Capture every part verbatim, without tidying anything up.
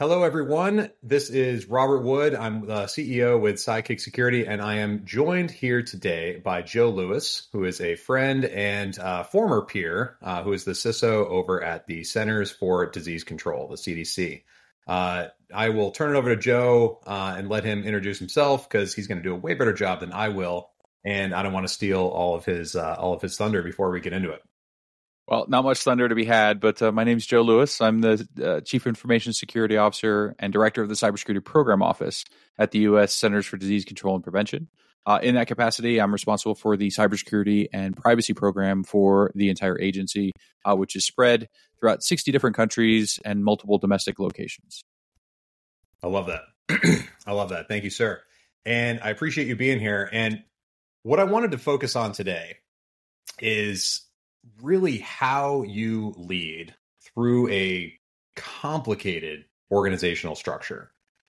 Hello, everyone. This is Robert Wood. I'm the C E O with Sidekick Security, and I am joined here today by Joe Lewis, who is a friend and uh, former peer, uh, who is the C I S O over at the Centers for Disease Control, the C D C. Uh, I will turn it over to Joe uh, and let him introduce himself because he's going to do a way better job than I will, and I don't want to steal all of his uh, all of his thunder before we get into it. Well, not much thunder to be had, but uh, my name is Joe Lewis. I'm the uh, Chief Information Security Officer and Director of the Cybersecurity Program Office at the U S Centers for Disease Control and Prevention. Uh, in that capacity, I'm responsible for the cybersecurity and privacy program for the entire agency, uh, which is spread throughout sixty different countries and multiple domestic locations. I love that. I love that. Thank you, sir. And I appreciate you being here. And what I wanted to focus on today is really how you lead through a complicated organizational structure.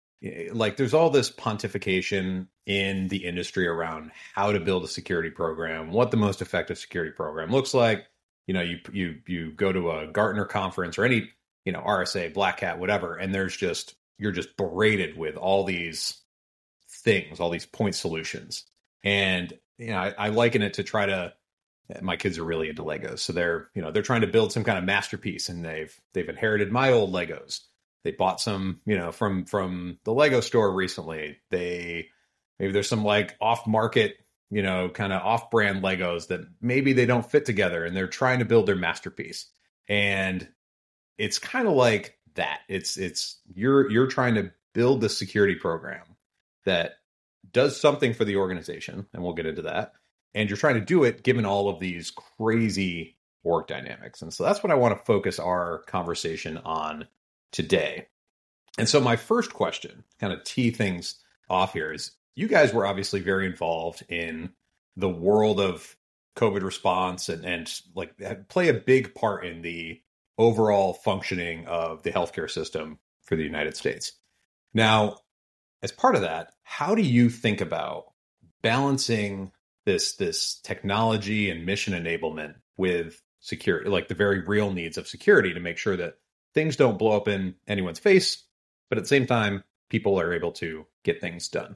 Like there's all this pontification in the industry around how to build a security program, what the most effective security program looks like. You know, you you you go to a Gartner conference or any, you know, R S A, Black Hat, whatever, and there's just, you're just berated with all these things, all these point solutions. And, you know, I, I liken it to try to, my kids are really into Legos. So they're, you know, they're trying to build some kind of masterpiece, and they've, they've inherited my old Legos. They bought some, you know, from, from the Lego store recently. They, maybe there's some like off market, you know, kind of off brand Legos that maybe they don't fit together, and they're trying to build their masterpiece. And it's kind of like that. It's, it's, you're, you're trying to build the security program that does something for the organization. And we'll get into that. And you're trying to do it given all of these crazy work dynamics. And so that's what I want to focus our conversation on today. And so my first question, kind of tee things off here, is you guys were obviously very involved in the world of COVID response and, and like play a big part in the overall functioning of the healthcare system for the United States. Now, as part of that, how do you think about balancing this this technology and mission enablement with security, like the very real needs of security, to make sure that things don't blow up in anyone's face, but at the same time, people are able to get things done?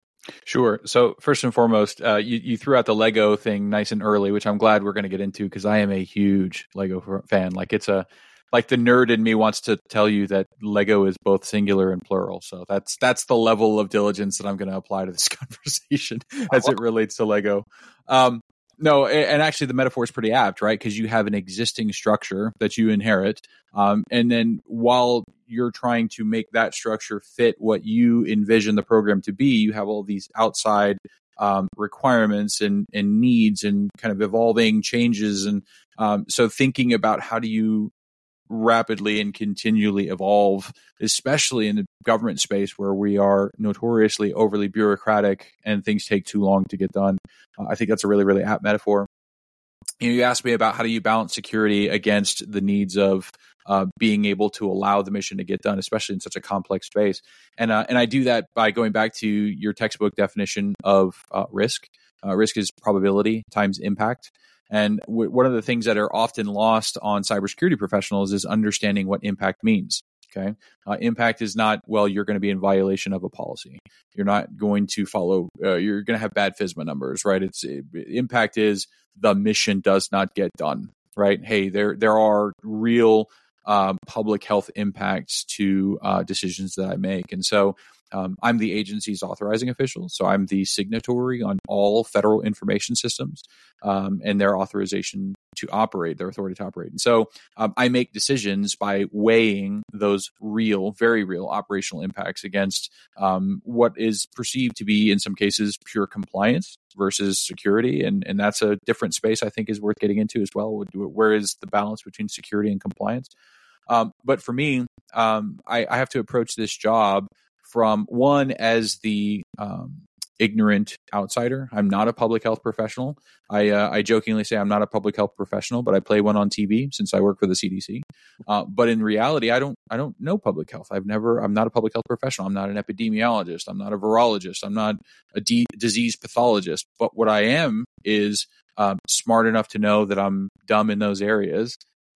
Sure. So first and foremost, uh, you, you threw out the Lego thing nice and early, which I'm glad we're going to get into because I am a huge Lego fan. Like it's a, like the nerd in me wants to tell you that Lego is both singular and plural. So that's that's the level of diligence that I'm going to apply to this conversation as it relates to Lego. Um, no, and actually the metaphor is pretty apt, right? Because you have an existing structure that you inherit. Um, and then while you're trying to make that structure fit what you envision the program to be, you have all these outside um, requirements and, and needs and kind of evolving changes. And um, so thinking about how do you rapidly and continually evolve, especially in the government space where we are notoriously overly bureaucratic and things take too long to get done. Uh, I think that's a really, really apt metaphor. You know, you asked me about how do you balance security against the needs of uh, being able to allow the mission to get done, especially in such a complex space. And uh, and I do that by going back to your textbook definition of uh, risk. Uh, risk is probability times impact. And w- one of the things that are often lost on cybersecurity professionals is understanding what impact means. Okay. Uh, impact is not, well, you're going to be in violation of a policy. You're not going to follow, uh, you're going to have bad FISMA numbers, right? It's it, impact is the mission does not get done, right? Hey, there, there are real um, public health impacts to uh, decisions that I make. And so Um, I'm the agency's authorizing official, so I'm the signatory on all federal information systems um, and their authorization to operate, their authority to operate. And so um, I make decisions by weighing those real, very real operational impacts against um, what is perceived to be, in some cases, pure compliance versus security. And, and that's a different space I think is worth getting into as well. Where is the balance between security and compliance? Um, but for me, um, I, I have to approach this job from one as the um, ignorant outsider. I'm not a public health professional. I uh, I jokingly say I'm not a public health professional, but I play one on T V since I work for the C D C. Uh, but in reality, I don't I don't know public health. I've never. I'm not a public health professional. I'm not an epidemiologist. I'm not a virologist. I'm not a d- disease pathologist. But what I am is um, smart enough to know that I'm dumb in those areas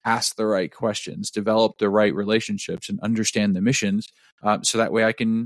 ask the right questions, develop the right relationships, and understand the missions, uh, so that way I can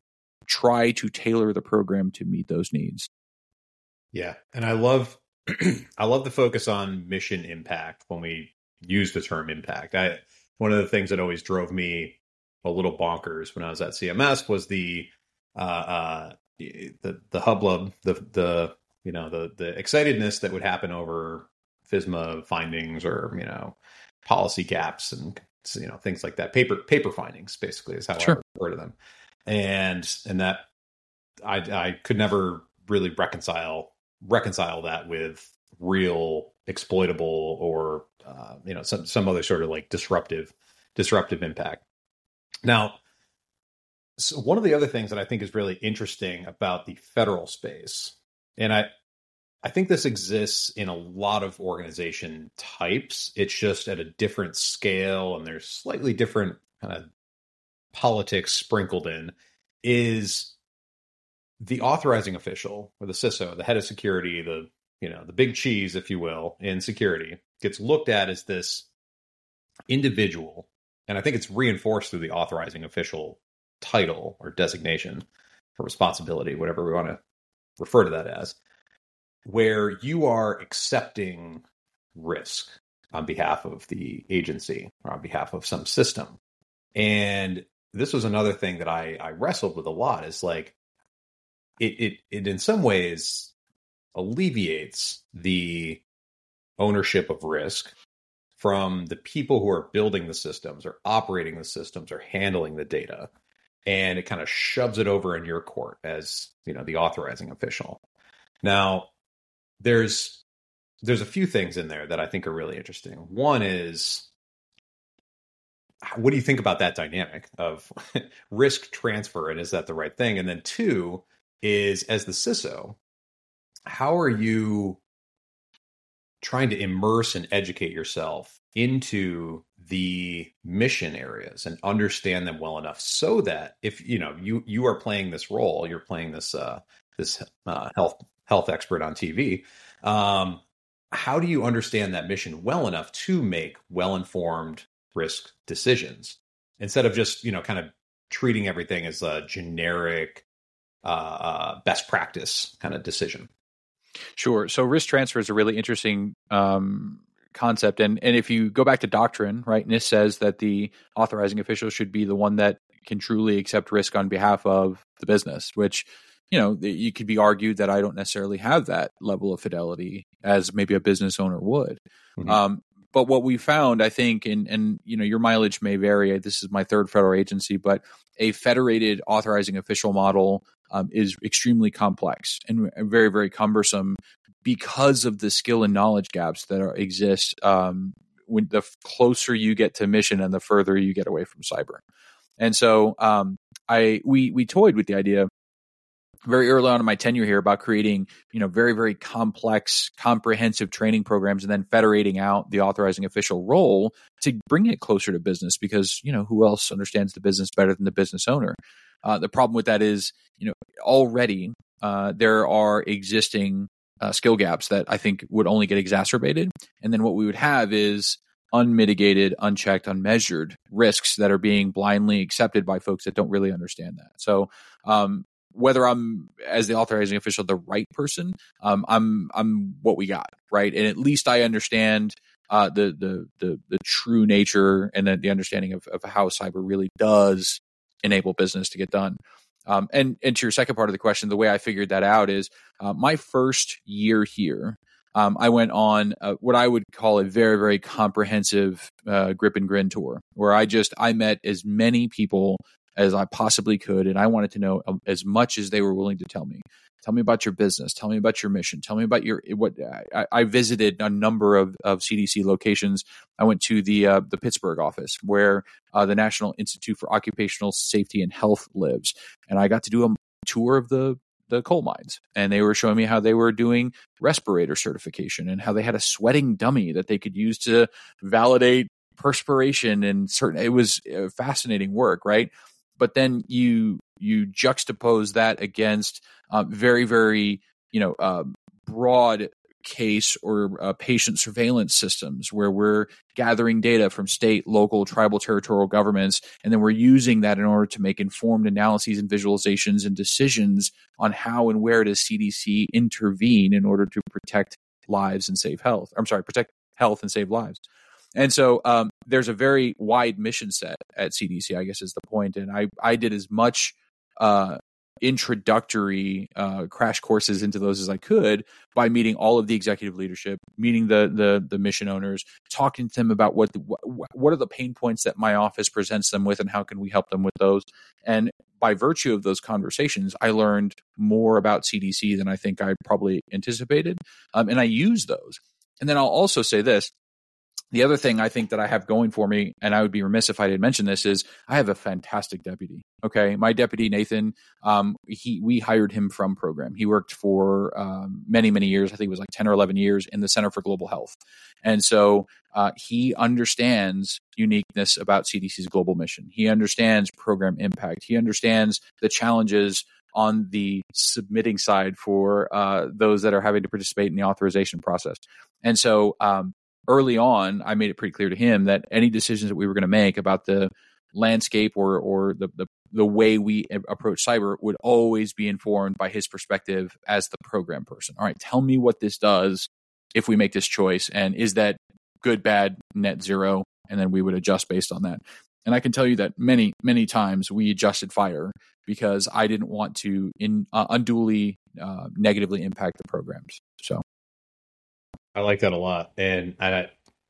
try to tailor the program to meet those needs. Yeah, and I love I love the focus on mission impact when we use the term impact. I one of the things that always drove me a little bonkers when I was at C M S was the uh, uh, the the hubbub, the the you know the the excitedness that would happen over FISMA findings or you know policy gaps and you know things like that. Paper paper findings basically is how Sure. I refer to them, and and that I I could never really reconcile reconcile that with real exploitable or uh, you know some some other sort of like disruptive disruptive impact. Now, so one of the other things that I think is really interesting about the federal space, and I I think this exists in a lot of organization types. It's just at a different scale, and there's slightly different kind of politics sprinkled in. Is the authorizing official or the C I S O, the head of security, the you know the big cheese, if you will, in security, gets looked at as this individual, and I think it's reinforced through the authorizing official title or designation or responsibility, whatever we want to refer to that as, where you are accepting risk on behalf of the agency or on behalf of some system. And this was another thing that I, I wrestled with a lot is like, it, it, it in some ways alleviates the ownership of risk from the people who are building the systems or operating the systems or handling the data. And it kind of shoves it over in your court as, you know, the authorizing official. Now, there's there's a few things in there that I think are really interesting. One is, what do you think about that dynamic of risk transfer, and is that the right thing? And then two is, as the C I S O, how are you trying to immerse and educate yourself into the mission areas and understand them well enough so that if you know you you are playing this role, you're playing this uh, this uh, health health expert on T V. Um, how do you understand that mission well enough to make well-informed risk decisions instead of just you know kind of treating everything as a generic uh, uh, best practice kind of decision? Sure. So risk transfer is a really interesting um, concept. And and if you go back to doctrine, right, NIST says that the authorizing official should be the one that can truly accept risk on behalf of the business, which, you know, you could be argued that I don't necessarily have that level of fidelity as maybe a business owner would. Mm-hmm. Um, but what we found, I think, and, and, you know, your mileage may vary. This is my third federal agency, but a federated authorizing official model um, is extremely complex and very, very cumbersome because of the skill and knowledge gaps that are, exist um, when the closer you get to mission and the further you get away from cyber. And so um, I we we toyed with the idea very early on in my tenure here about creating, you know, very, very complex, comprehensive training programs and then federating out the authorizing official role to bring it closer to business because, you know, who else understands the business better than the business owner? Uh, the problem with that is, you know, already uh, there are existing uh, skill gaps that I think would only get exacerbated. And then what we would have is unmitigated, unchecked, unmeasured risks that are being blindly accepted by folks that don't really understand that. So, um, whether I'm as the authorizing official the right person, um, I'm I'm what we got, right? And at least I understand uh, the the the the true nature and the, the understanding of, of how cyber really does enable business to get done. Um, and and to your second part of the question, the way I figured that out is uh, my first year here, um, I went on uh, what I would call a very very comprehensive uh, grip and grin tour, where I just I met as many people as I possibly could. And I wanted to know as much as they were willing to tell me. Tell me about your business. Tell me about your mission. Tell me about your, what I, I visited a number of, of C D C locations. I went to the, uh, the Pittsburgh office where uh, the National Institute for Occupational Safety and Health lives. And I got to do a tour of the, the coal mines. And they were showing me how they were doing respirator certification and how they had a sweating dummy that they could use to validate perspiration and certain, it was fascinating work, right? But then you you juxtapose that against uh, very, very, you know, uh, broad case or uh, patient surveillance systems where we're gathering data from state, local, tribal, territorial governments, and then we're using that in order to make informed analyses and visualizations and decisions on how and where does C D C intervene in order to protect lives and save health. I'm sorry, protect health and save lives. And so um, there's a very wide mission set at C D C, I guess is the point. And I, I did as much uh, introductory uh, crash courses into those as I could by meeting all of the executive leadership, meeting the the, the mission owners, talking to them about what the, what are the pain points that my office presents them with and how can we help them with those. And by virtue of those conversations, I learned more about C D C than I think I probably anticipated. Um, and I use those. And then I'll also say this. The other thing I think that I have going for me, and I would be remiss if I didn't mention this, is I have a fantastic deputy. Okay, my deputy Nathan, um, he we hired him from program. He worked for um, many many years. I think it was like ten or eleven years in the Center for Global Health, and so uh, he understands uniqueness about C D C's global mission. He understands program impact. He understands the challenges on the submitting side for uh, those that are having to participate in the authorization process, and so. Um, Early on, I made it pretty clear to him that any decisions that we were going to make about the landscape or or the, the the way we approach cyber would always be informed by his perspective as the program person. All right, tell me what this does if we make this choice, and is that good, bad, net zero, and then we would adjust based on that. And I can tell you that many, many times we adjusted fire because I didn't want to in, uh, unduly uh, negatively impact the programs. So. I like that a lot. And I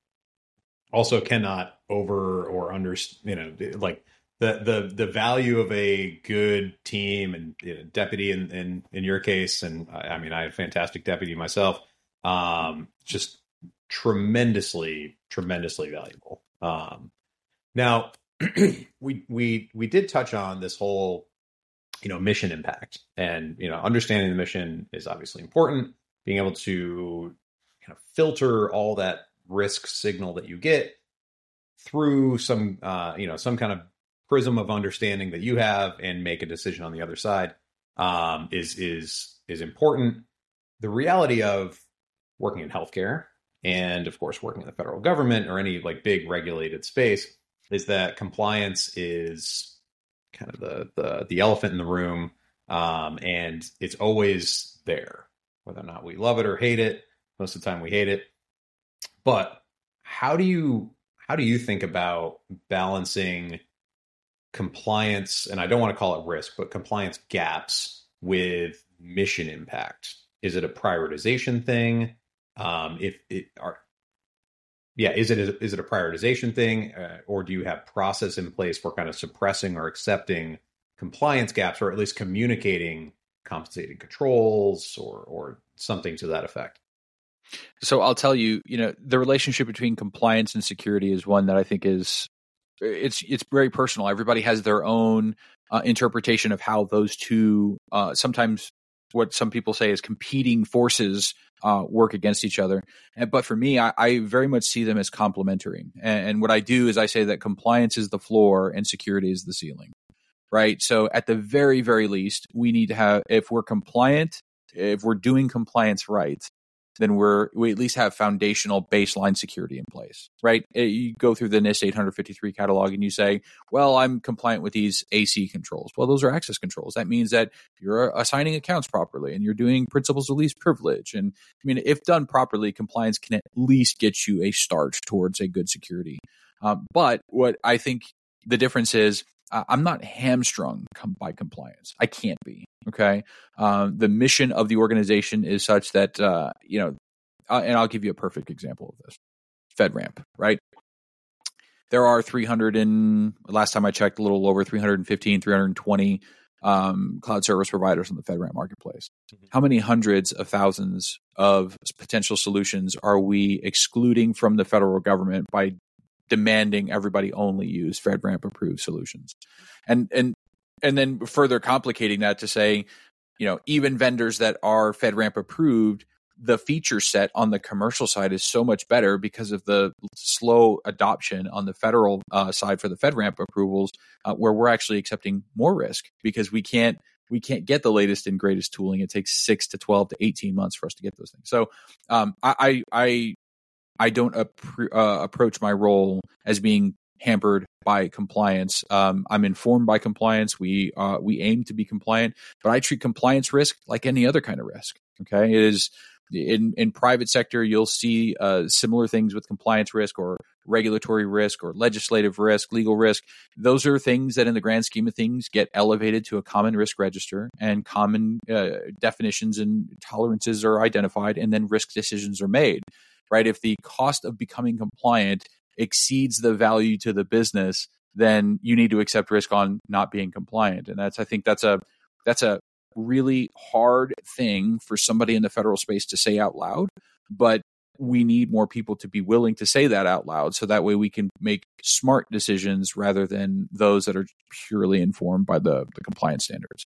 also cannot over or under, you know, like the, the, the value of a good team and you know, deputy in, in, in your case. And I, I mean, I had a fantastic deputy myself. Um, just tremendously, tremendously valuable. Um, now we, we, we did touch on this whole, you know, mission impact, and, you know, understanding the mission is obviously important. Being able to kind of filter all that risk signal that you get through some, uh, you know, some kind of prism of understanding that you have and make a decision on the other side um, is is is important. The reality of working in healthcare and, of course, working in the federal government or any like big regulated space is that compliance is kind of the the, the elephant in the room, um, and it's always there, whether or not we love it or hate it. Most of the time we hate it. But how do you how do you think about balancing compliance, and I don't want to call it risk, but compliance gaps with mission impact? Is it a prioritization thing? Um, if it are, yeah, is it is it a prioritization thing, uh, or do you have process in place for kind of suppressing or accepting compliance gaps, or at least communicating compensating controls or or something to that effect? So I'll tell you, you know, the relationship between compliance and security is one that I think is it's it's very personal. Everybody has their own uh, interpretation of how those two, uh, sometimes what some people say is competing forces uh, work against each other. And, but for me, I, I very much see them as complementary. And, and what I do is I say that compliance is the floor and security is the ceiling, right? So at the very, very least, we need to have, if we're compliant, if we're doing compliance right, then we're we at least have foundational baseline security in place, right? You go through the NIST eight fifty-three catalog and you say, well, I'm compliant with these A C controls. Well, those are access controls. That means that you're assigning accounts properly and you're doing principles of least privilege. And I mean, if done properly, compliance can at least get you a start towards a good security. Um, but what I think the difference is, uh, I'm not hamstrung com- by compliance. I can't be. Okay. Um, the mission of the organization is such that, uh, you know, uh, and I'll give you a perfect example of this. FedRAMP, right? There are three hundred and last time I checked, a little over three hundred fifteen, three hundred twenty um, cloud service providers on the FedRAMP marketplace. Mm-hmm. How many hundreds of thousands of potential solutions are we excluding from the federal government by demanding everybody only use FedRAMP approved solutions? And, and, And then further complicating that to say, you know, even vendors that are FedRAMP approved, the feature set on the commercial side is so much better because of the slow adoption on the federal uh, side for the FedRAMP approvals, uh, where we're actually accepting more risk because we can't we can't get the latest and greatest tooling. It takes six to twelve to eighteen months for us to get those things. So um, I, I, I don't ap- uh, approach my role as being hampered by compliance. Um, I'm informed by compliance. We uh, we aim to be compliant, but I treat compliance risk like any other kind of risk. Okay, it is in in private sector. You'll see uh, similar things with compliance risk or regulatory risk or legislative risk, legal risk. Those are things that, in the grand scheme of things, get elevated to a common risk register, and common uh, definitions and tolerances are identified, and then risk decisions are made. Right? If the cost of becoming compliant exceeds the value to the business, then you need to accept risk on not being compliant. And that's, I think that's a, that's a really hard thing for somebody in the federal space to say out loud, but we need more people to be willing to say that out loud. So that way we can make smart decisions rather than those that are purely informed by the, the compliance standards.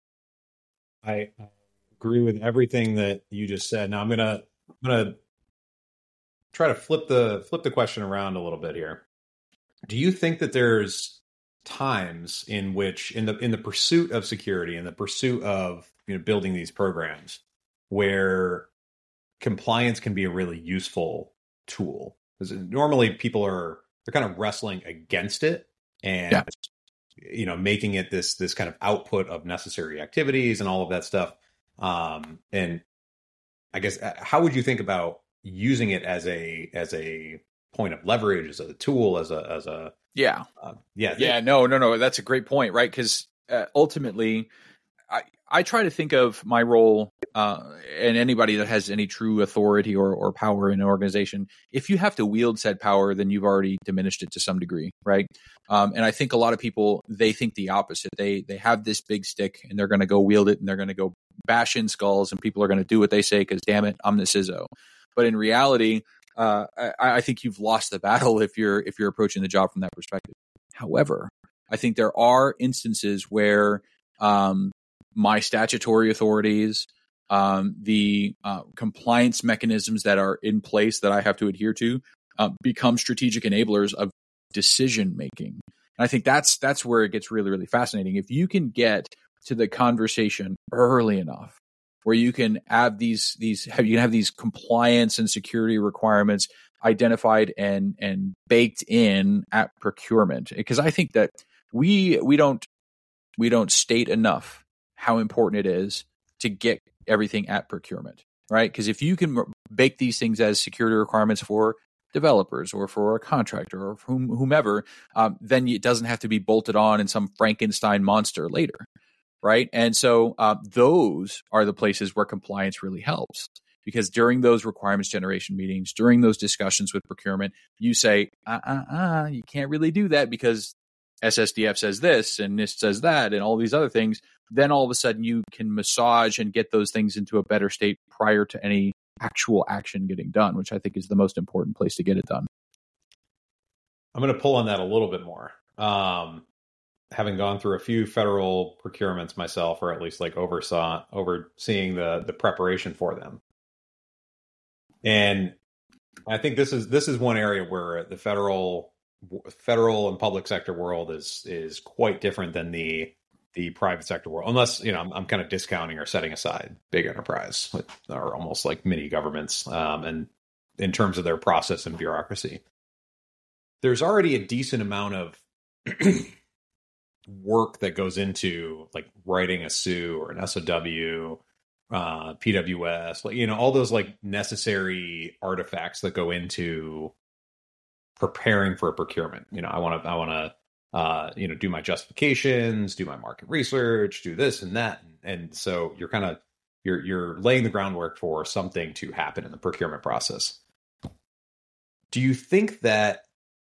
I agree with everything that you just said. Now I'm going to, I'm going to try to flip the flip the question around a little bit here. Do you think that there's times in which, in the in the pursuit of security, in the pursuit of, you know, building these programs, where compliance can be a really useful tool? Because normally people are they're kind of wrestling against it, and yeah. you know, making it this this kind of output of necessary activities and all of that stuff. Um, and I guess, how would you think about using it as a as a point of leverage, as a tool, as a as a yeah uh, yeah yeah no no no that's a great point, right? Because uh, ultimately, I I try to think of my role uh, and anybody that has any true authority or or power in an organization. If you have to wield said power, then you've already diminished it to some degree, right? Um, and I think a lot of people, they think the opposite. They they have this big stick and they're going to go wield it and they're going to go bash in skulls and people are going to do what they say because, damn it, I'm the C I S O. But in reality, uh, I, I think you've lost the battle if you're if you're approaching the job from that perspective. However, I think there are instances where um, my statutory authorities, um, the uh, compliance mechanisms that are in place that I have to adhere to, uh, become strategic enablers of decision making. And I think that's that's where it gets really, really fascinating. If you can get to the conversation early enough, where you can have these these have you can have these compliance and security requirements identified and and baked in at procurement, because I think that we we don't we don't state enough how important it is to get everything at procurement, right? Because if you can bake these things as security requirements for developers or for a contractor or whom, whomever, um, then it doesn't have to be bolted on in some Frankenstein monster later. Right. And so uh, those are the places where compliance really helps, because during those requirements generation meetings, during those discussions with procurement, you say, uh, uh, uh, you can't really do that because S S D F says this and NIST says that and all these other things. Then all of a sudden you can massage and get those things into a better state prior to any actual action getting done, which I think is the most important place to get it done. I'm going to pull on that a little bit more. Um, having gone through a few federal procurements myself, or at least like oversaw, overseeing the the preparation for them. And I think this is this is one area where the federal federal and public sector world is is quite different than the the private sector world, unless, you know, I'm, I'm kind of discounting or setting aside big enterprise, or almost like mini governments, um, and in terms of their process and bureaucracy. There's already a decent amount of work that goes into like writing a S U or an S O W, uh, P W S, like, you know, all those like necessary artifacts that go into preparing for a procurement. You know, I want to, I want to, uh, you know, do my justifications, do my market research, do this and that. And, and so you're kind of, you're, you're laying the groundwork for something to happen in the procurement process. Do you think that,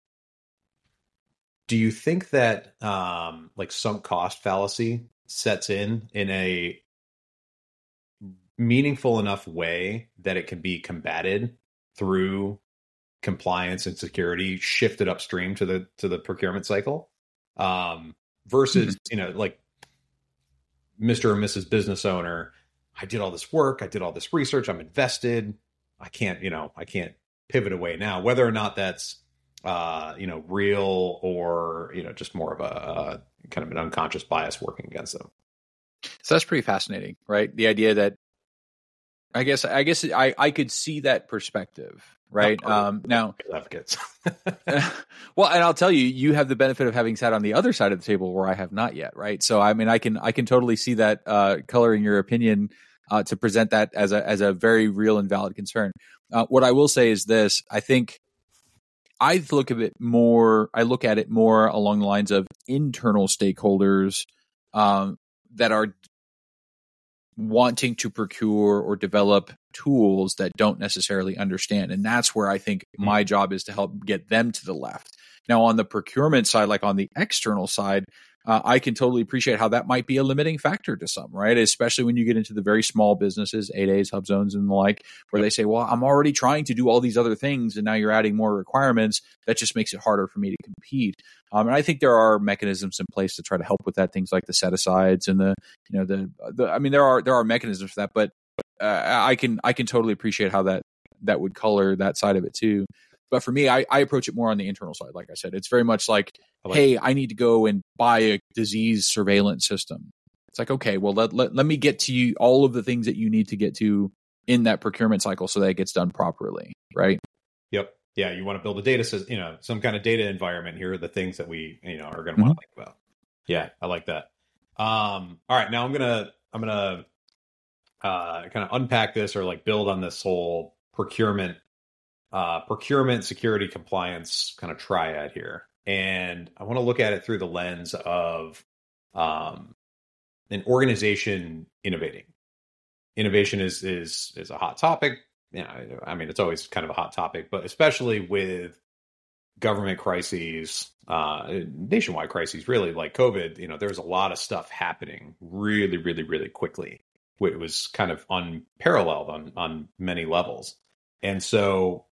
Do you think that um, like sunk cost fallacy sets in in a meaningful enough way that it can be combated through compliance and security shifted upstream to the to the procurement cycle, um, versus mm-hmm. you know, like Mister or Missus Business Owner, I did all this work, I did all this research, I'm invested, I can't you know I can't pivot away now, whether or not that's uh, you know, real or, you know, just more of a, a kind of an unconscious bias working against them. So that's pretty fascinating, right? The idea that I guess I guess I, I could see that perspective, right? Oh, um, now, advocates. well, and I'll tell you, you have the benefit of having sat on the other side of the table where I have not yet, right? So, I mean, I can I can totally see that uh, coloring your opinion uh, to present that as a as a very real and valid concern. Uh, what I will say is this: I think I look at it more. I look at it more along the lines of internal stakeholders um, that are wanting to procure or develop tools that don't necessarily understand. And that's where I think my job is to help get them to the left. Now, on the procurement side, like on the external side, uh, I can totally appreciate how that might be a limiting factor to some, right? Especially when you get into the very small businesses, eight A's, hub zones, and the like, where they say, well, I'm already trying to do all these other things, and now you're adding more requirements. That just makes it harder for me to compete. Um, and I think there are mechanisms in place to try to help with that, things like the set asides and the, you know, the, the I mean, there are there are mechanisms for that, but uh, I can I can totally appreciate how that that would color that side of it too. But for me, I, I approach it more on the internal side. Like I said, it's very much like, like hey, I need to go and buy a disease surveillance system. It's like, okay, well, let, let, let me get to you all of the things that you need to get to in that procurement cycle so that it gets done properly, right? Yep. Yeah, you want to build a data system, you know, some kind of data environment. Here are the things that we, you know, are going to mm-hmm. want to think about. Yeah, I like that. Um, all right, now I'm gonna I'm gonna uh, kind of unpack this or like build on this whole procurement. Uh, procurement, security, compliance kind of triad here. And I want to look at it through the lens of um, an organization innovating. Innovation is is is a hot topic. You know, I mean, it's always kind of a hot topic, but especially with government crises, uh, nationwide crises, really like COVID, you know, there's a lot of stuff happening really, really, really quickly. It was kind of unparalleled on on many levels. And so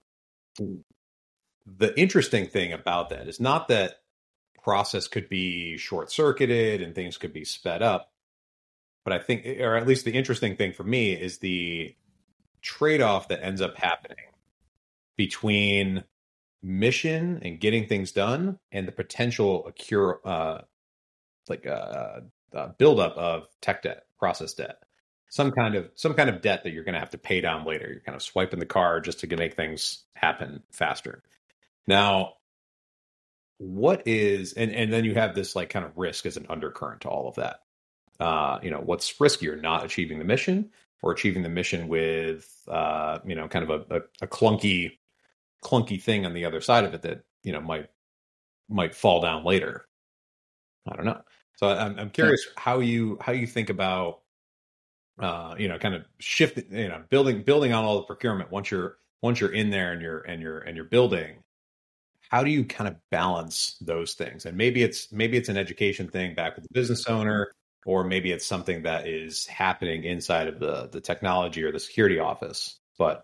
the interesting thing about that is not that process could be short-circuited and things could be sped up, but I think, or at least the interesting thing for me is the trade-off that ends up happening between mission and getting things done and the potential accrue, uh, like uh, uh, buildup of tech debt, process debt. Some kind of some kind of debt that you're going to have to pay down later. You're kind of swiping the card just to make things happen faster. Now, what is and and then you have this like kind of risk as an undercurrent to all of that. Uh, you know, what's riskier, not achieving the mission or achieving the mission with uh, you know, kind of a, a, a clunky clunky thing on the other side of it that you know might might fall down later. I don't know. So I'm I'm curious yeah. how you how you think about. Uh, you know, kind of shift, you know, building, building on all the procurement. Once you're, once you're in there and you're, and you're, and you're building, how do you kind of balance those things? And maybe it's, maybe it's an education thing back with the business owner, or maybe it's something that is happening inside of the, the technology or the security office, but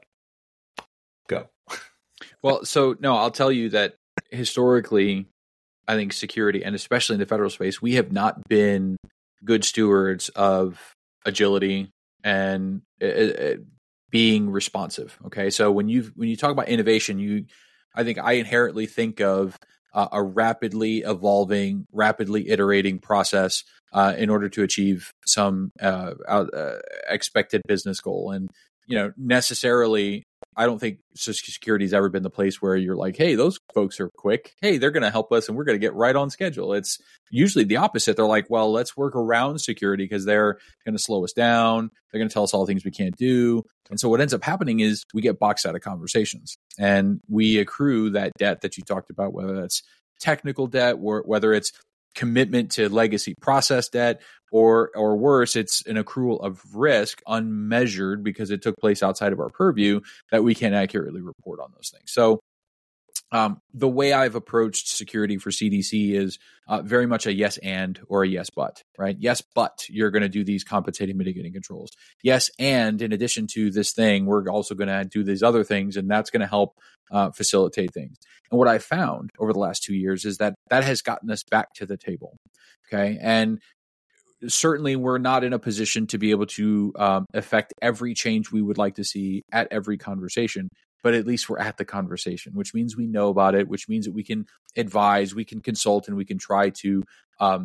go. Well, so no, I'll tell you that historically, I think security, and especially in the federal space, we have not been good stewards of agility and uh, uh, being responsive. Okay, so when you when you talk about innovation, you, I think I inherently think of uh, a rapidly evolving, rapidly iterating process uh, in order to achieve some uh, out, uh, expected business goal. And you know, necessarily, I don't think security has ever been the place where you're like, hey, those folks are quick. Hey, they're going to help us and we're going to get right on schedule. It's usually the opposite. They're like, well, let's work around security because they're going to slow us down. They're going to tell us all the things we can't do. And so what ends up happening is we get boxed out of conversations and we accrue that debt that you talked about, whether that's technical debt or whether it's commitment to legacy process debt, or or worse, it's an accrual of risk unmeasured because it took place outside of our purview that we can't accurately report on those things. So um, the way I've approached security for C D C is uh, very much a yes and or a yes but, right? Yes, but you're going to do these compensating mitigating controls. Yes, and in addition to this thing, we're also going to do these other things, and that's going to help uh, facilitate things. And what I found over the last two years is that that has gotten us back to the table, okay? And certainly we're not in a position to be able to um, affect every change we would like to see at every conversation, but at least we're at the conversation, which means we know about it, which means that we can advise, we can consult, and we can try to um,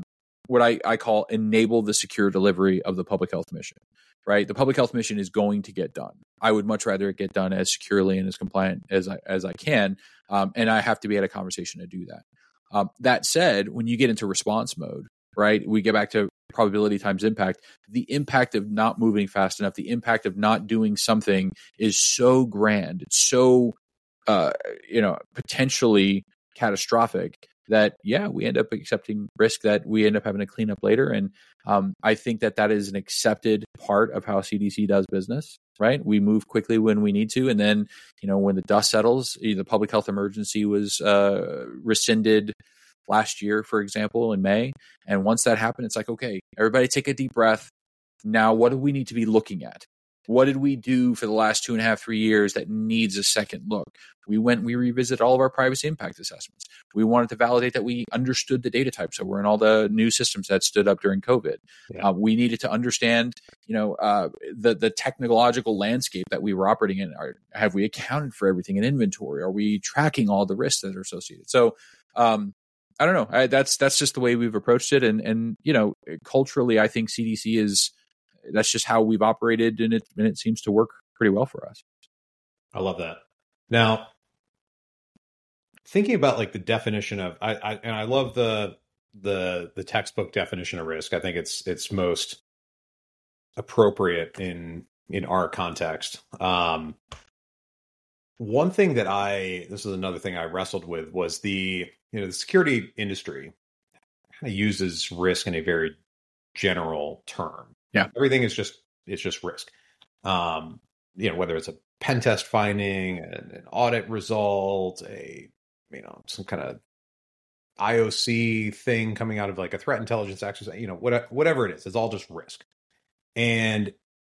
what I, I call enable the secure delivery of the public health mission, right? The public health mission is going to get done. I would much rather it get done as securely and as compliant as I, as I can. Um, and I have to be at a conversation to do that. Um, that said, when you get into response mode, right, we get back to probability times impact. The impact of not moving fast enough, the impact of not doing something is so grand. It's so, uh, you know, potentially catastrophic that, yeah, we end up accepting risk that we end up having to clean up later. And um, I think that that is an accepted part of how C D C does business, right? We move quickly when we need to. And then, you know, when the dust settles, the public health emergency was uh, rescinded last year, for example, in May. And once that happened, it's like, okay, everybody take a deep breath. Now, what do we need to be looking at? What did we do for the last two and a half, three years that needs a second look? We went, we revisited all of our privacy impact assessments. We wanted to validate that we understood the data type. So we're in all the new systems that stood up during COVID. Yeah. Uh, we needed to understand, you know, uh, the, the technological landscape that we were operating in. Are, have we accounted for everything in inventory? Are we tracking all the risks that are associated? So, um, I don't know. I, that's, that's just the way we've approached it. And, and, you know, culturally, I think C D C is, that's just how we've operated, and it and it seems to work pretty well for us. I love that. Now, thinking about like the definition of, I, I and I love the the the textbook definition of risk. I think it's it's most appropriate in in our context. Um, one thing that I this is another thing I wrestled with was the you know the security industry kind of uses risk in a very general term. Yeah. Everything is just, it's just risk. Um, you know, whether it's a pen test finding, an, an audit result, a, you know, some kind of I O C thing coming out of like a threat intelligence exercise, you know, what, whatever it is, it's all just risk. And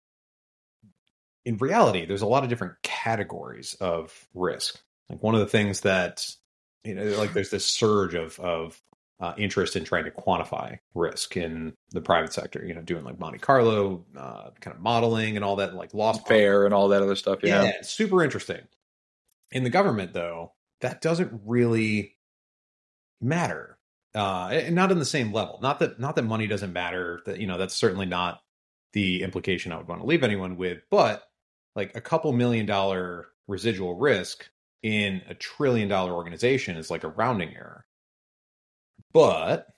in reality, there's a lot of different categories of risk. Like one of the things that, you know, like there's this surge of, of, Uh, interest in trying to quantify risk in the private sector, you know, doing like Monte Carlo uh, kind of modeling and all that, like loss fair and all that other stuff. Yeah. yeah, super interesting. In the government, though, that doesn't really matter, uh, and not in the same level. Not that not that money doesn't matter. That you know, that's certainly not the implication I would want to leave anyone with. But like a couple million dollar residual risk in a trillion dollar organization is like a rounding error. But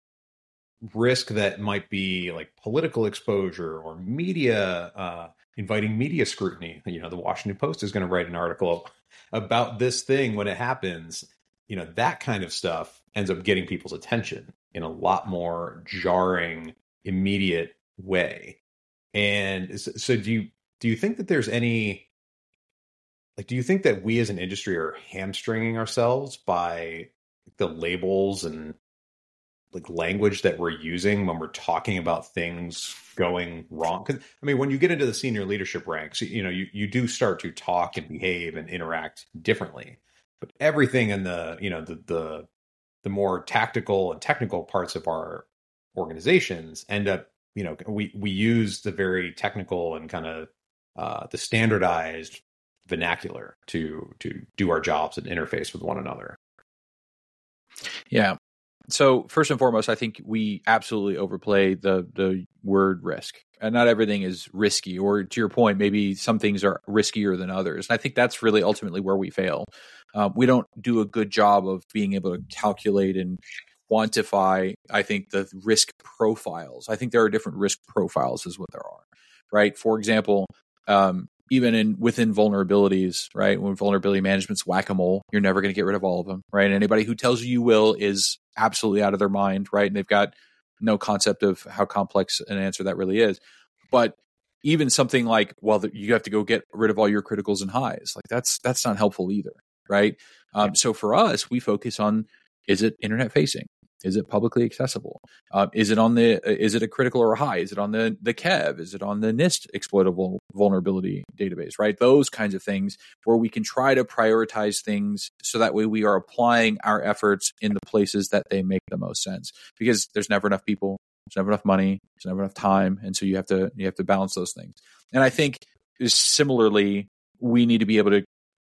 risk that might be like political exposure or media, uh, inviting media scrutiny. You know, the Washington Post is going to write an article about this thing when it happens. You know, that kind of stuff ends up getting people's attention in a lot more jarring, immediate way. And so do you, do you think that there's any, like, do you think that we as an industry are hamstringing ourselves by the labels and like language that we're using when we're talking about things going wrong? Because I mean, when you get into the senior leadership ranks, you know, you, you do start to talk and behave and interact differently. But everything in the, you know, the the the more tactical and technical parts of our organizations end up, you know, we we use the very technical and kind of uh, the standardized vernacular to to do our jobs and interface with one another. Yeah. So first and foremost, I think we absolutely overplay the the word risk, and not everything is risky. Or to your point, maybe some things are riskier than others. And I think that's really ultimately where we fail. Uh, we don't do a good job of being able to calculate and quantify, I think, the risk profiles. I think there are different risk profiles is what there are, right? For example, um, even in within vulnerabilities, right? When vulnerability management's whack-a-mole, you're never going to get rid of all of them, right? And anybody who tells you you will is absolutely out of their mind, right? And they've got no concept of how complex an answer that really is. But even something like, well, you have to go get rid of all your criticals and highs, like that's that's not helpful either, right? Um, yeah. So for us, we focus on, is it internet facing? Is it publicly accessible? Uh, is it on the? Is it a critical or a high? Is it on the the K E V? Is it on the NIST exploitable vulnerability database? Right, those kinds of things where we can try to prioritize things so that way we are applying our efforts in the places that they make the most sense. Because there's never enough people, there's never enough money, there's never enough time, and so you have to you have to balance those things. And I think similarly, we need to be able to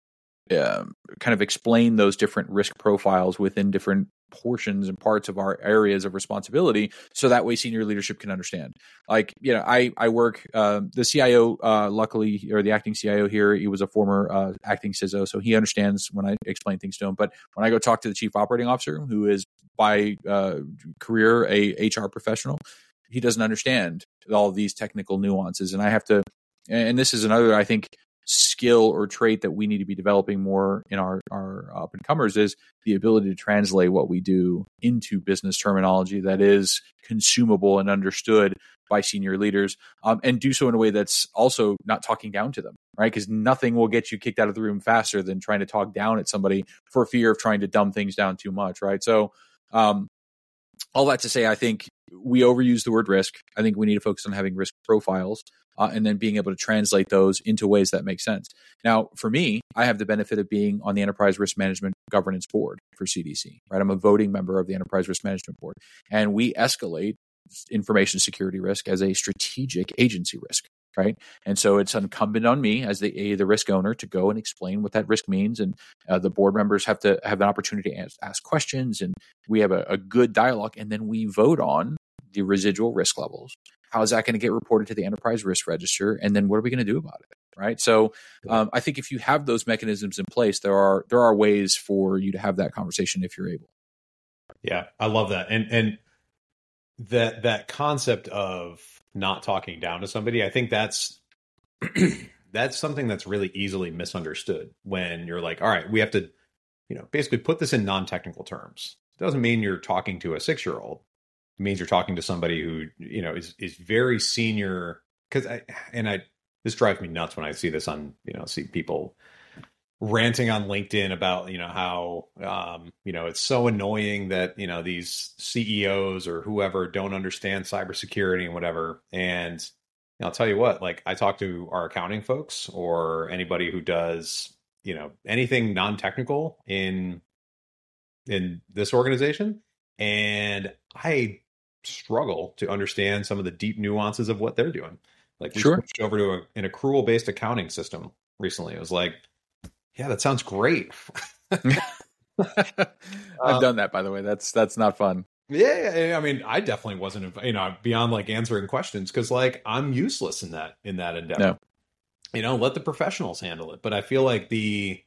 um, kind of explain those different risk profiles within different portions and parts of our areas of responsibility, so that way senior leadership can understand. Like, you know, I I work uh, the C I O, uh, luckily, or the acting C I O here, he was a former uh, acting C I S O, so he understands when I explain things to him. But when I go talk to the chief operating officer, who is by uh, career a H R professional, he doesn't understand all these technical nuances, and I have to. And this is another, I think, skill or trait that we need to be developing more in our, our up and comers, is the ability to translate what we do into business terminology that is consumable and understood by senior leaders, um, and do so in a way that's also not talking down to them, right? Because nothing will get you kicked out of the room faster than trying to talk down at somebody for fear of trying to dumb things down too much, right? So, um, all that to say, I think we overuse the word risk. I think we need to focus on having risk profiles, uh, and then being able to translate those into ways that make sense. Now, for me, I have the benefit of being on the Enterprise Risk Management Governance Board for C D C, right? I'm a voting member of the Enterprise Risk Management Board, and we escalate information security risk as a strategic agency risk, right? And so it's incumbent on me as the the risk owner to go and explain what that risk means, and uh, the board members have to have an opportunity to ask, ask questions, and we have a, a good dialogue, and then we vote on the residual risk levels. How is that going to get reported to the enterprise risk register, and then what are we going to do about it, right? So um, I think if you have those mechanisms in place, there are there are ways for you to have that conversation if you're able. Yeah, I love that, and and that that concept of not talking down to somebody, I think that's that's something that's really easily misunderstood. When you're like, all right, we have to, you know, basically put this in non-technical terms. It doesn't mean you're talking to a six-year-old. It means you're talking to somebody who, you know, is is very senior. Because I and I this drives me nuts when I see this on, you know, see people ranting on LinkedIn about, you know, how, um, you know, it's so annoying that, you know, these C E Os or whoever don't understand cybersecurity and whatever. And you know, I'll tell you what, like, I talk to our accounting folks or anybody who does, you know, anything non-technical in in this organization, and I struggle to understand some of the deep nuances of what they're doing. Like, we Sure. switched over to a, an accrual-based accounting system recently. It was like, yeah, that sounds great. I've uh, done that, by the way. That's that's not fun. Yeah, yeah, I mean, I definitely wasn't, you know, beyond like answering questions, because like I'm useless in that in that endeavor. No. You know, let the professionals handle it. But I feel like the,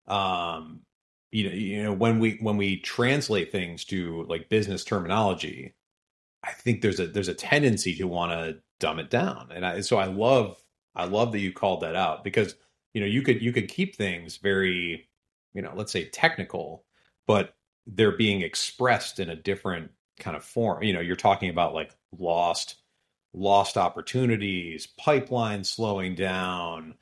um, you know, you know, when we when we translate things to like business terminology, I think there's a there's a tendency to want to dumb it down, and I, so I love I love that you called that out, because you know you could you could keep things very, you know, let's say technical, but they're being expressed in a different kind of form. You know, you're talking about like lost lost opportunities, pipeline slowing down.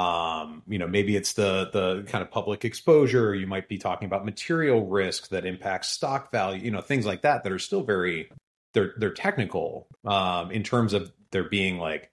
Um, you know, maybe it's the the kind of public exposure. You might be talking about material risk that impacts stock value. You know, things like that that are still very they're they're technical um, in terms of there being like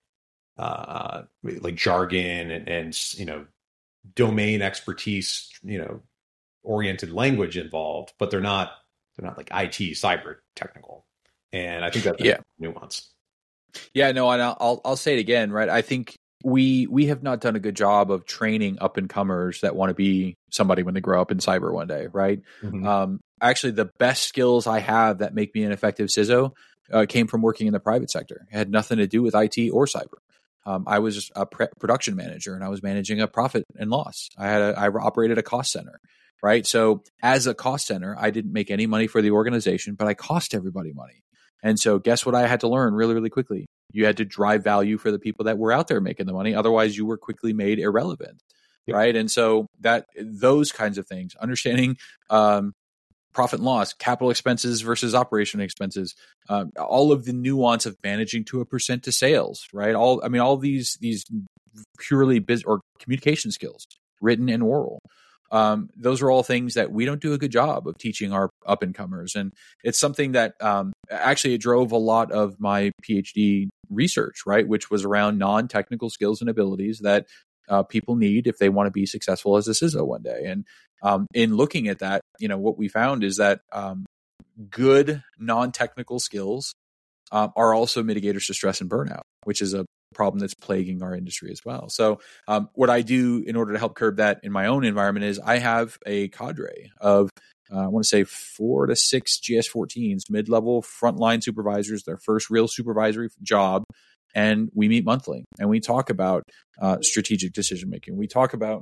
uh, like jargon and, and you know domain expertise, you know, oriented language involved, but they're not they're not like I T cyber technical. And I think that's yeah. nuance. Yeah, no, and I'll I'll say it again, right? I think we we have not done a good job of training up and comers that want to be somebody when they grow up in cyber one day, right? Mm-hmm. Um, actually, the best skills I have that make me an effective C I S O uh, came from working in the private sector. It had nothing to do with I T or cyber. Um, I was a pre- production manager, and I was managing a profit and loss. I had a, I operated a cost center, right? So as a cost center, I didn't make any money for the organization, but I cost everybody money. And so guess what I had to learn really, really quickly? You had to drive value for the people that were out there making the money. Otherwise, you were quickly made irrelevant, yep. right? And so that those kinds of things, understanding um, profit and loss, capital expenses versus operation expenses, um, all of the nuance of managing to a percent to sales, right? All I mean, all these these purely business or communication skills, written and oral. Um, those are all things that we don't do a good job of teaching our up and comers. And it's something that um, actually it drove a lot of my PhD research, right? Which was around non-technical skills and abilities that uh, people need if they want to be successful as a C I S O one day. And um, in looking at that, you know, what we found is that um, good non-technical skills um, are also mitigators to stress and burnout, which is a problem that's plaguing our industry as well. So um, what I do in order to help curb that in my own environment is I have a cadre of Uh, I want to say four to six G S fourteens, mid-level frontline supervisors, their first real supervisory job. And we meet monthly and we talk about uh, strategic decision-making. We talk about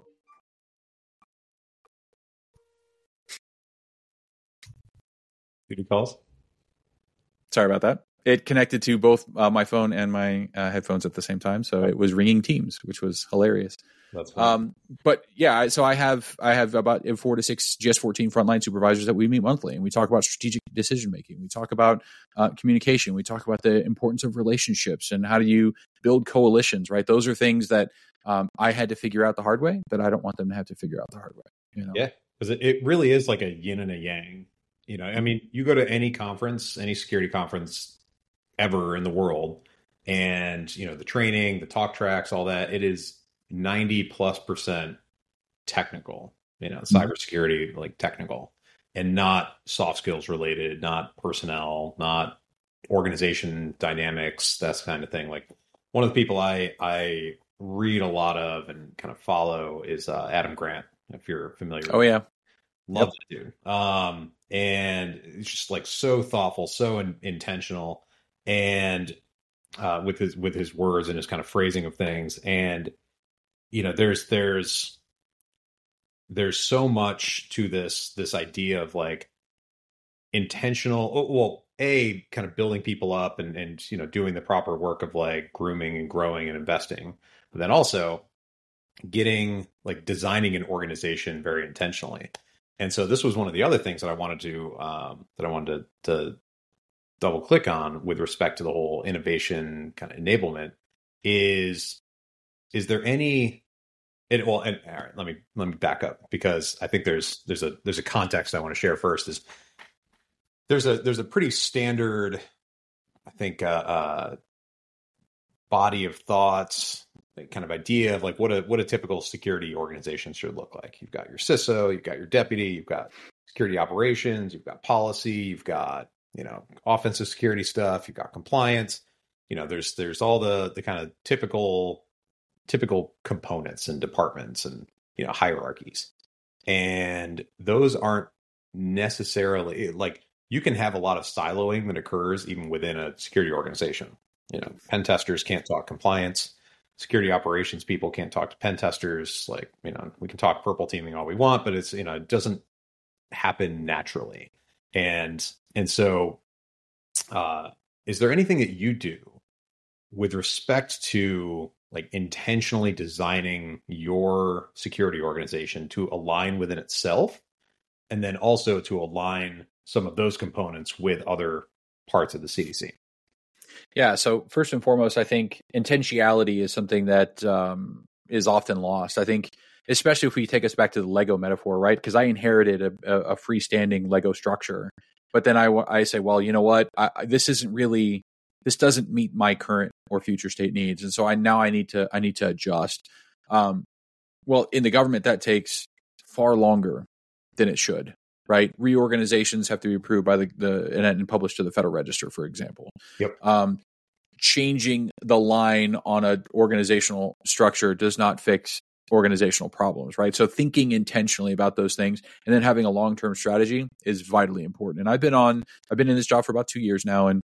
duty calls. Sorry about that. It connected to both uh, my phone and my uh, headphones at the same time. So it was ringing Teams, which was hilarious. That's fine. Um, but yeah, so I have I have about four to six G S fourteen frontline supervisors that we meet monthly, and we talk about strategic decision making. We talk about uh, communication. We talk about the importance of relationships and how do you build coalitions. Right, those are things that um, I had to figure out the hard way. That I don't want them to have to figure out the hard way. You know? Yeah, because it, it really is like a yin and a yang. You know, I mean, you go to any conference, any security conference ever in the world, and you know the training, the talk tracks, all that. It is ninety plus percent technical, you know, cybersecurity, like technical, and not soft skills related, not personnel, not organization dynamics, that kind of thing. Like one of the people I, I read a lot of and kind of follow is uh, Adam Grant, if you're familiar. Oh, with yeah. him. Love that dude. Um, and it's just like so thoughtful, so in, intentional, and uh, with his, with his words and his kind of phrasing of things. And you know, there's there's there's so much to this this idea of like intentional, well, a kind of building people up and and you know doing the proper work of like grooming and growing and investing, but then also getting like designing an organization very intentionally. And so this was one of the other things that I wanted to um, that I wanted to, to double click on with respect to the whole innovation kind of enablement is is there any It, well, and all right, let me let me back up because I think there's there's a there's a context I want to share first. Is there's a there's a pretty standard, I think, uh, uh, body of thoughts, kind of idea of like what a what a typical security organization should look like. You've got your C I S O, you've got your deputy, you've got security operations, you've got policy, you've got you know offensive security stuff, you've got compliance. You know, there's there's all the the kind of typical. typical components and departments and, you know, hierarchies. And those aren't necessarily like, you can have a lot of siloing that occurs even within a security organization. You know, pen testers can't talk compliance. Security operations people can't talk to pen testers. Like, you know, we can talk purple teaming all we want, but it's, you know, it doesn't happen naturally. And, and so, uh, is there anything that you do with respect to like intentionally designing your security organization to align within itself, and then also to align some of those components with other parts of the C D C? Yeah. So first and foremost, I think intentionality is something that um, is often lost. I think, especially if we take us back to the Lego metaphor, right? Because I inherited a, a freestanding Lego structure, but then I, I say, well, you know what? I, this isn't really, this doesn't meet my current or future state needs. And so I, now I need to, I need to adjust. Um, well, in the government, that takes far longer than it should, right? Reorganizations have to be approved by the, the and, and published to the Federal Register, for example. Yep. Um, changing the line on an organizational structure does not fix organizational problems, right? So thinking intentionally about those things and then having a long-term strategy is vitally important. And I've been on, I've been in this job for about two years now. And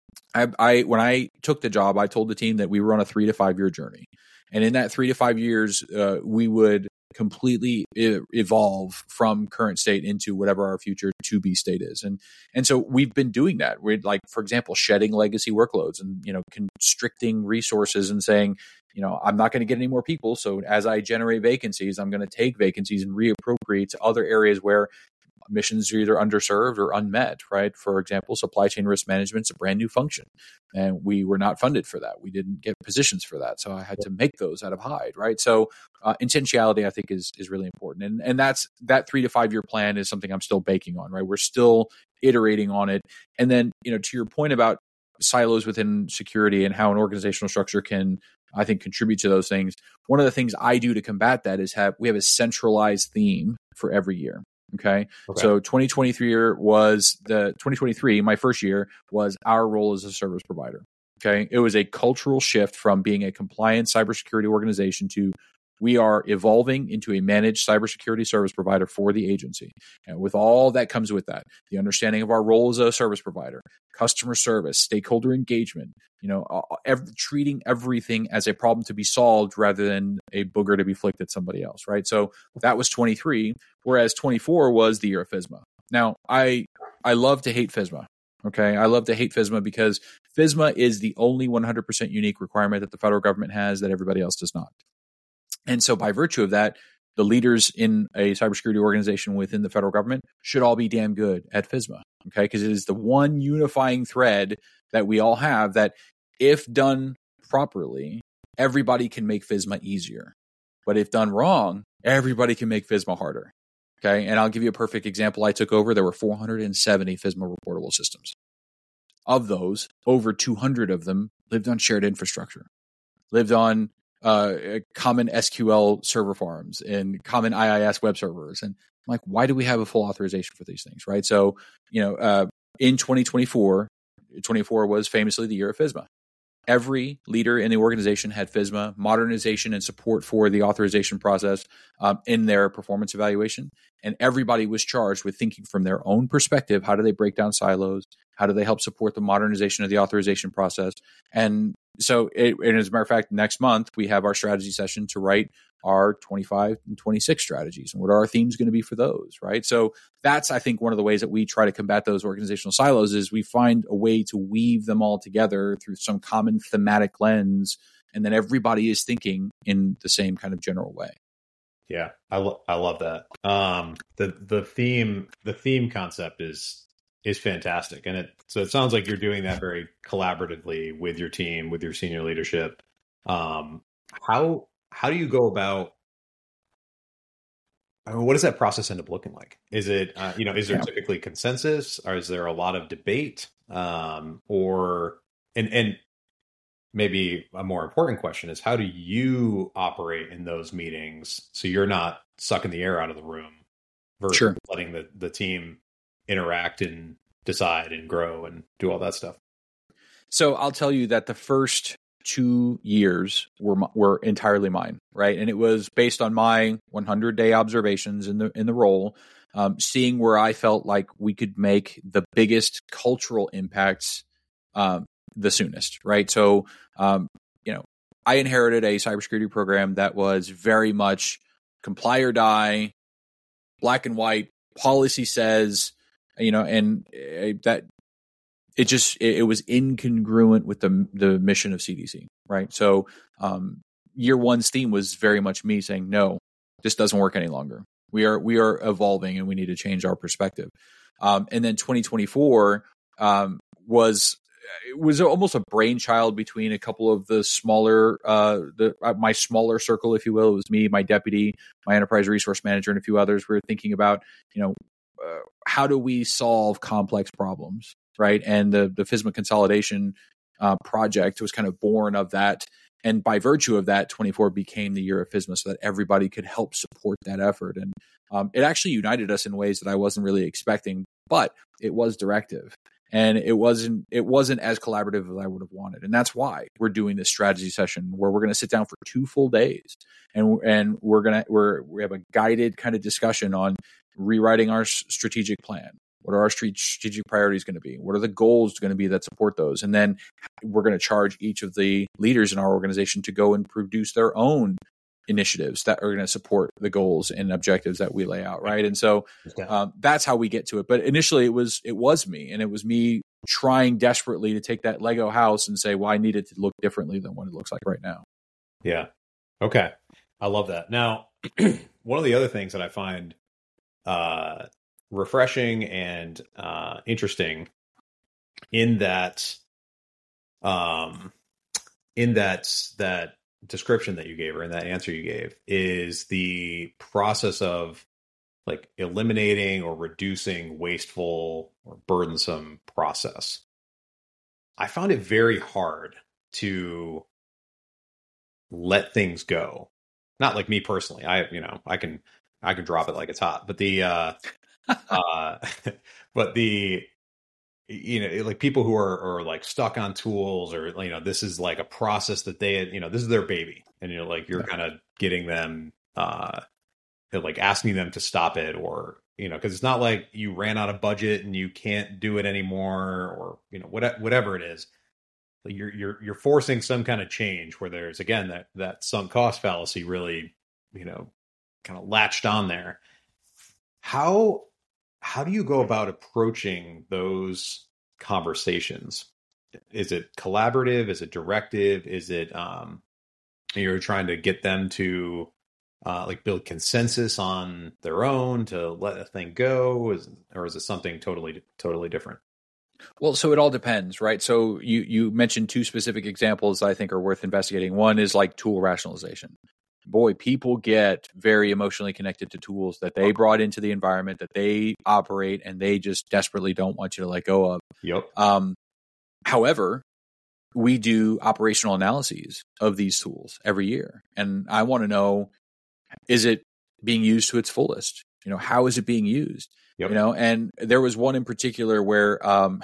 I, I, when I took the job, I told the team that we were on a three to five year journey. And in that three to five years, uh, we would completely e- evolve from current state into whatever our future to be state is. And, and so we've been doing that. We're like, for example, shedding legacy workloads and, you know, constricting resources and saying, you know, I'm not going to get any more people. So as I generate vacancies, I'm going to take vacancies and reappropriate to other areas where missions are either underserved or unmet, right? For example, supply chain risk management is a brand new function, and we were not funded for that. We didn't get positions for that, so I had to make those out of Hyde, right? So uh, intentionality, I think, is is really important, and and that's that three to five year plan is something I'm still baking on, right? We're still iterating on it, and then you know, to your point about silos within security and how an organizational structure can, I think, contribute to those things. One of the things I do to combat that is have we have a centralized theme for every year. Okay? okay. So twenty twenty-three was the twenty twenty-three, my first year was our role as a service provider. Okay. It was a cultural shift from being a compliant cybersecurity organization to we are evolving into a managed cybersecurity service provider for the agency. And with all that comes with that, the understanding of our role as a service provider, customer service, stakeholder engagement, you know, every, treating everything as a problem to be solved rather than a booger to be flicked at somebody else, right? So that was twenty-three, whereas twenty-four was the year of FISMA. Now, I I love to hate FISMA. Okay, I love to hate FISMA because FISMA is the only one hundred percent unique requirement that the federal government has that everybody else does not. And so by virtue of that, the leaders in a cybersecurity organization within the federal government should all be damn good at FISMA, okay? Because it is the one unifying thread that we all have that if done properly, everybody can make FISMA easier. But if done wrong, everybody can make FISMA harder, okay? And I'll give you a perfect example. I took over, there were four hundred seventy FISMA reportable systems. Of those, over two hundred of them lived on shared infrastructure, lived on uh, common S Q L server farms and common I I S web servers. And I'm like, why do we have a full authorization for these things, right? So, you know, uh, in twenty twenty-four, twenty-four was famously the year of FISMA. Every leader in the organization had FISMA modernization and support for the authorization process um, in their performance evaluation. And everybody was charged with thinking from their own perspective, how do they break down silos? How do they help support the modernization of the authorization process? And so, it, and as a matter of fact, next month, we have our strategy session to write our twenty-five and twenty-six strategies. And what are our themes going to be for those, right? So that's, I think, one of the ways that we try to combat those organizational silos is we find a way to weave them all together through some common thematic lens. And then everybody is thinking in the same kind of general way. Yeah, I, lo- I love that. Um, the, the theme, the theme concept is, is fantastic. And it, so it sounds like you're doing that very collaboratively with your team, with your senior leadership. Um, how, how do you go about, I mean, what does that process end up looking like? Is it, uh, you know, is there yeah. typically consensus, or is there a lot of debate? Um, or, and, and maybe a more important question is, how do you operate in those meetings so you're not sucking the air out of the room versus sure. letting the, the team interact and decide and grow and do all that stuff? So I'll tell you that the first two years were were entirely mine, right? And it was based on my one hundred day observations in the in the role, um, seeing where I felt like we could make the biggest cultural impacts um, the soonest, right? So, um, you know, I inherited a cybersecurity program that was very much comply or die, black and white, policy says, you know, and that it just it, it was incongruent with the the mission of C D C, right? So um, year one's theme was very much me saying, no, this doesn't work any longer. We are we are evolving and we need to change our perspective. Um, and then twenty twenty-four um, was it was almost a brainchild between a couple of the smaller uh, the uh, my smaller circle, if you will. It was me, my deputy, my enterprise resource manager, and a few others. We were thinking about, you know, uh, how do we solve complex problems, right? And the the FISMA consolidation uh, project was kind of born of that. And by virtue of that, twenty-four became the year of FISMA so that everybody could help support that effort. And um, it actually united us in ways that I wasn't really expecting, but it was directive. And it wasn't it wasn't as collaborative as I would have wanted. And that's why we're doing this strategy session where we're going to sit down for two full days. And, and we're going to we're we have a guided kind of discussion on rewriting our strategic plan. What are our strategic priorities going to be? What are the goals going to be that support those? And then we're going to charge each of the leaders in our organization to go and produce their own initiatives that are going to support the goals and objectives that we lay out, right? And so um, that's how we get to it. But initially, it was it was me, and it was me trying desperately to take that Lego house and say, well, I need it to look differently than what it looks like right now. Yeah. Okay. I love that. Now, one of the other things that I find uh, refreshing and uh, interesting in that, um, in that that description that you gave, or in that answer you gave, is the process of like eliminating or reducing wasteful or burdensome process. I found it very hard to let things go. Not like me personally. I, you know, I can, I can drop it like it's hot, but the, uh, uh, but the, you know, like people who are, are like stuck on tools, or, you know, this is like a process that they, you know, this is their baby. And, you know, like you're kind of getting them, uh, like asking them to stop it, or, you know, cause it's not like you ran out of budget and you can't do it anymore, or, you know, whatever, whatever it is. Like you're, you're, you're forcing some kind of change where there's, again, that, that sunk cost fallacy really, you know, kind of latched on there. How, how do you go about approaching those conversations? Is it collaborative? Is it directive? Is it, um, you're trying to get them to, uh, like build consensus on their own to let a thing go? Is, or is it something totally, totally different? Well, so it all depends, right? So you, you mentioned two specific examples I think are worth investigating. One is like tool rationalization. Boy, people get very emotionally connected to tools that they brought into the environment, that they operate, and they just desperately don't want you to let go of. Yep. Um, however, we do operational analyses of these tools every year. And I want to know, is it being used to its fullest? You know, how is it being used? Yep. You know, and there was one in particular where um,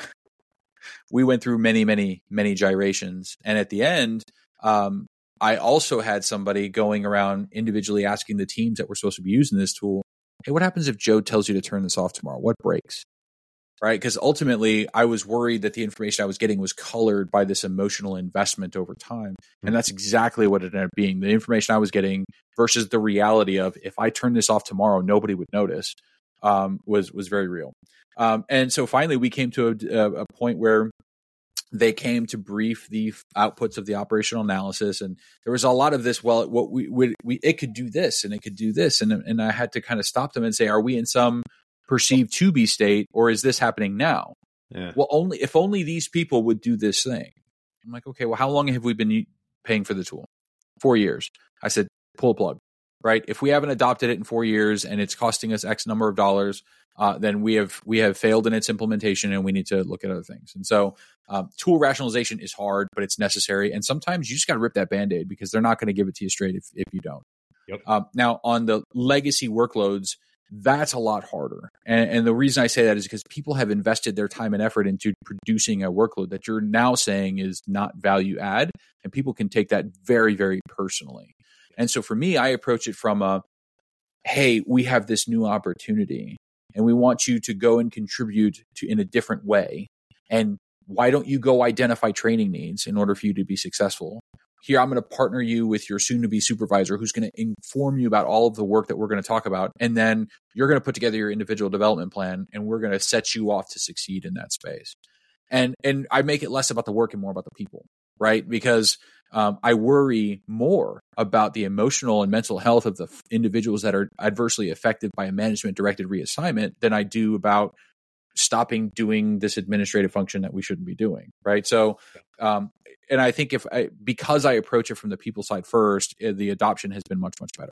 we went through many, many, many gyrations. And at the end, um, I also had somebody going around individually asking the teams that were supposed to be using this tool, hey, what happens if Joe tells you to turn this off tomorrow? What breaks? Right? Because ultimately, I was worried that the information I was getting was colored by this emotional investment over time. And that's exactly what it ended up being. The information I was getting versus the reality of, if I turn this off tomorrow, nobody would notice, um, was, was very real. Um, and so finally, we came to a, a point where they came to brief the outputs of the operational analysis. And there was a lot of this, well, what we, we, we it could do this and it could do this. And, and I had to kind of stop them and say, are we in some perceived to be state, or is this happening now? Yeah. Well, only if only these people would do this thing. I'm like, okay, well, how long have we been paying for the tool? Four years. I said, pull a plug, right? If we haven't adopted it in four years and it's costing us X number of dollars, uh, then we have we have failed in its implementation, and we need to look at other things. And so um, tool rationalization is hard, but it's necessary. And sometimes you just got to rip that Band-Aid, because they're not going to give it to you straight if, if you don't. Yep. Um, now, on the legacy workloads, that's a lot harder. And, and the reason I say that is because people have invested their time and effort into producing a workload that you're now saying is not value add, and people can take that very, very personally. And so for me, I approach it from a, hey, we have this new opportunity and we want you to go and contribute to in a different way. And why don't you go identify training needs in order for you to be successful? Here, I'm going to partner you with your soon-to-be supervisor, who's going to inform you about all of the work that we're going to talk about. And then you're going to put together your individual development plan, and we're going to set you off to succeed in that space. And and I make it less about the work and more about the people, right? Because um, I worry more about the emotional and mental health of the f- individuals that are adversely affected by a management-directed reassignment than I do about stopping doing this administrative function that we shouldn't be doing, right? So, um, and I think if I, because I approach it from the people side first, uh, the adoption has been much, much better.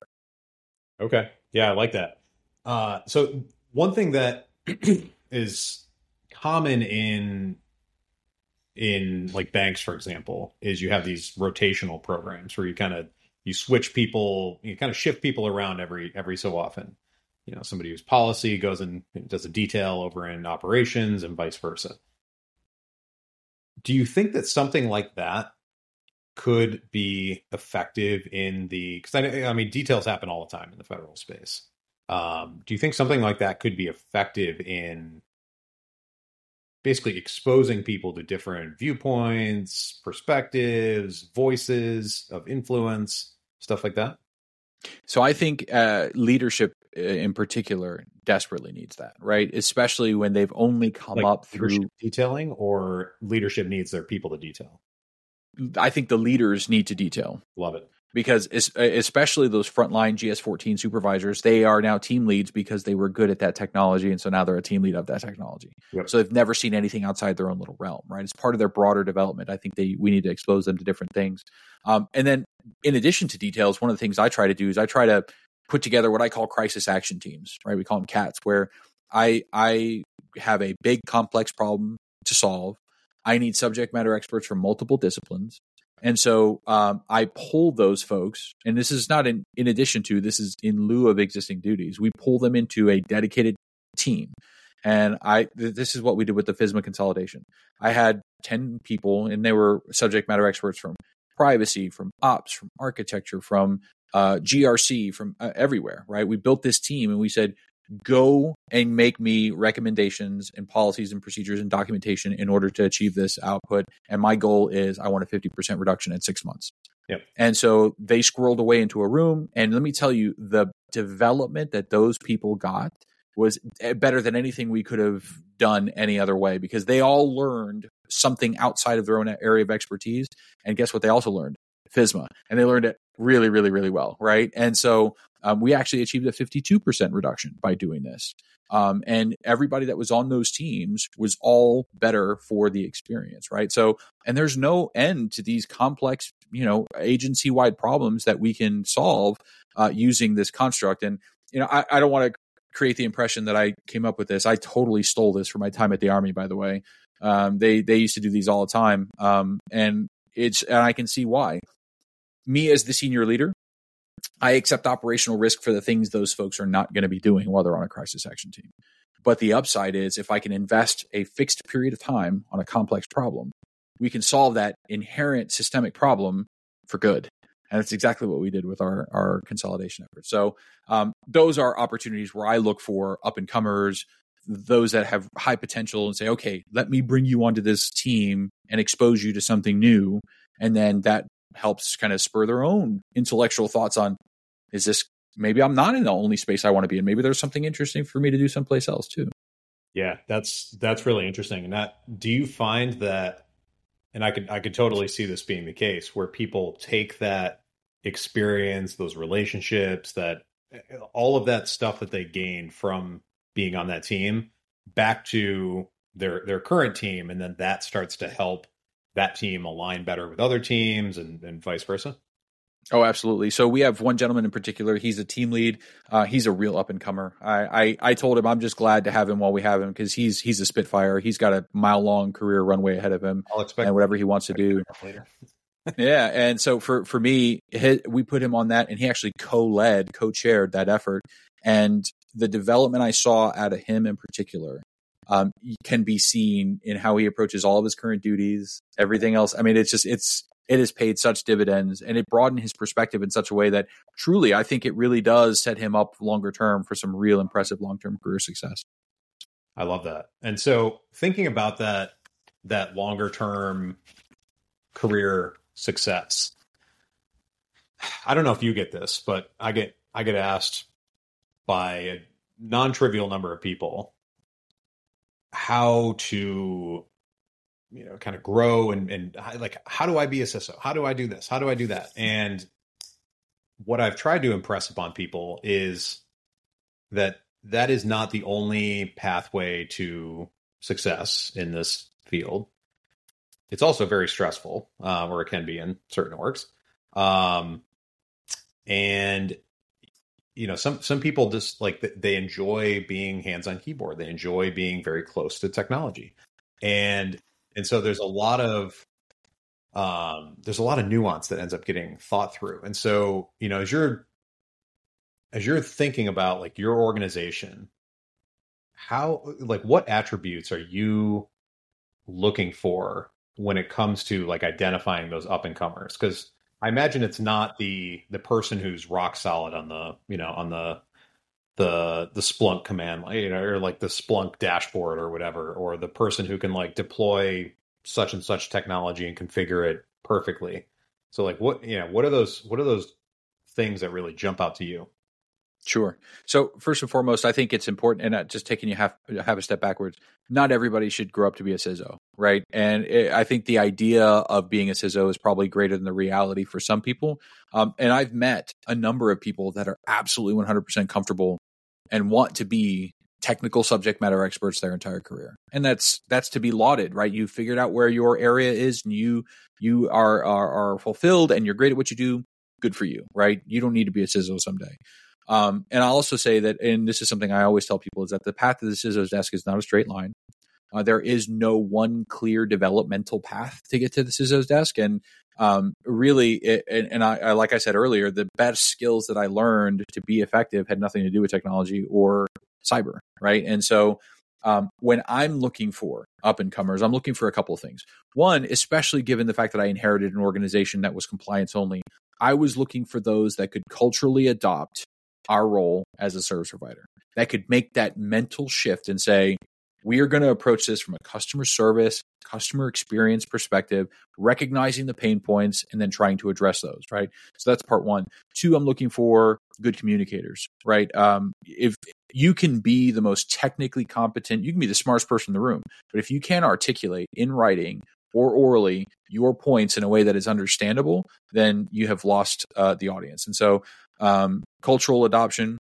Okay. Yeah, I like that. Uh, so one thing that is common in, in like banks, for example, is you have these rotational programs where you kind of, you switch people, you kind of shift people around every, every so often. You know, somebody who's policy goes and does a detail over in operations and vice versa. Do you think that something like that could be effective in the, because I, I mean, details happen all the time in the federal space. Um, do you think something like that could be effective in basically exposing people to different viewpoints, perspectives, voices of influence, stuff like that? So I think uh, leadership in particular desperately needs that, right? Especially when they've only come like up through detailing, or leadership needs their people to detail. I think the leaders need to detail. Love it. Because especially those frontline G S fourteen supervisors, they are now team leads because they were good at that technology. And so now they're a team lead of that technology. Yep. So they've never seen anything outside their own little realm, right? It's part of their broader development. I think they we need to expose them to different things. Um, and then in addition to details, one of the things I try to do is I try to put together what I call crisis action teams, right? We call them CATs, where I I have a big complex problem to solve. I need subject matter experts from multiple disciplines. And so um, I pull those folks, and this is not in, in addition to, this is in lieu of existing duties. We pull them into a dedicated team. And I, th- this is what we did with the FISMA consolidation. I had ten people, and they were subject matter experts from privacy, from ops, from architecture, from uh, G R C, from uh, everywhere, right? We built this team and we said, go and make me recommendations and policies and procedures and documentation in order to achieve this output. And my goal is I want a fifty percent reduction in six months. Yep. And so they squirreled away into a room. And let me tell you, the development that those people got was better than anything we could have done any other way, because they all learned something outside of their own area of expertise. And guess what? They also learned FISMA, and they learned it really, really, really well. Right. And so um, we actually achieved a fifty-two percent reduction by doing this. Um, and everybody that was on those teams was all better for the experience. Right. So, and there's no end to these complex, you know, agency wide problems that we can solve uh, using this construct. And, you know, I, I don't want to create the impression that I came up with this. I totally stole this from my time at the Army, by the way. Um, they, they used to do these all the time. Um, and it's, and I can see why. Me as the senior leader, I accept operational risk for the things those folks are not going to be doing while they're on a crisis action team. But the upside is, if I can invest a fixed period of time on a complex problem, we can solve that inherent systemic problem for good. And that's exactly what we did with our, our consolidation efforts. So um, those are opportunities where I look for up and comers, those that have high potential, and say, okay, let me bring you onto this team and expose you to something new. And then that helps kind of spur their own intellectual thoughts on, is this, maybe I'm not in the only space I want to be in. Maybe there's something interesting for me to do someplace else too. Yeah, that's, that's really interesting. And that, do you find that, and I could, I could totally see this being the case, where people take that experience, those relationships, that all of that stuff that they gained from being on that team back to their, their current team. And then that starts to help that team align better with other teams, and, and vice versa? Oh, absolutely. So we have one gentleman in particular. He's a team lead. Uh, he's a real up and comer. I, I, I told him I'm just glad to have him while we have him, because he's he's a spitfire. He's got a mile long career runway ahead of him, I'll expect and whatever he wants to do. Later. Yeah, and so for for me, his, we put him on that, and he actually co-led, co-chaired that effort. And the development I saw out of him in particular um, can be seen in how he approaches all of his current duties, everything else. I mean, it's just, it's, it has paid such dividends, and it broadened his perspective in such a way that truly, I think it really does set him up longer term for some real impressive long-term career success. I love that. And so thinking about that, that longer term career success, I don't know if you get this, but I get, I get asked by a non-trivial number of people how to, you know, kind of grow and, and like, how do I be a C I S O? How do I do this? How do I do that? And what I've tried to impress upon people is that that is not the only pathway to success in this field. It's also very stressful, uh, or it can be in certain orgs. Um, and you know, some, some people just like, they enjoy being hands on keyboard. They enjoy being very close to technology. And, and so there's a lot of, um, there's a lot of nuance that ends up getting thought through. And so, you know, as you're, as you're thinking about like your organization, how, like, what attributes are you looking for when it comes to like identifying those up and comers? Because I imagine it's not the the person who's rock solid on the, you know, on the the the Splunk command, you know, or like the Splunk dashboard or whatever, or the person who can like deploy such and such technology and configure it perfectly. So like, what, you know, what are those what are those things that really jump out to you? Sure. So first and foremost, I think it's important, and just taking you half have a step backwards, not everybody should grow up to be a C I S O, right? And it, I think the idea of being a C I S O is probably greater than the reality for some people. Um, and I've met a number of people that are absolutely one hundred percent comfortable and want to be technical subject matter experts their entire career. And that's that's to be lauded, right? You figured out where your area is, and you you are are, are fulfilled, and you're great at what you do. Good for you, right? You don't need to be a C I S O someday. Um, and I'll also say that, and this is something I always tell people, is that the path to the C I S O's desk is not a straight line. Uh, there is no one clear developmental path to get to the C I S O's desk. And um, really, it, and, and I, I, like I said earlier, the best skills that I learned to be effective had nothing to do with technology or cyber, right? And so Um, when I'm looking for up and comers, I'm looking for a couple of things. One, especially given the fact that I inherited an organization that was compliance only, I was looking for those that could culturally adopt our role as a service provider, that could make that mental shift and say, we are going to approach this from a customer service, customer experience perspective, recognizing the pain points and then trying to address those, right? So that's part one. Two, I'm looking for good communicators, right? Um, if you can be the most technically competent, you can be the smartest person in the room, but if you can't articulate in writing or orally your points in a way that is understandable, then you have lost uh, the audience. And so um, cultural adoption,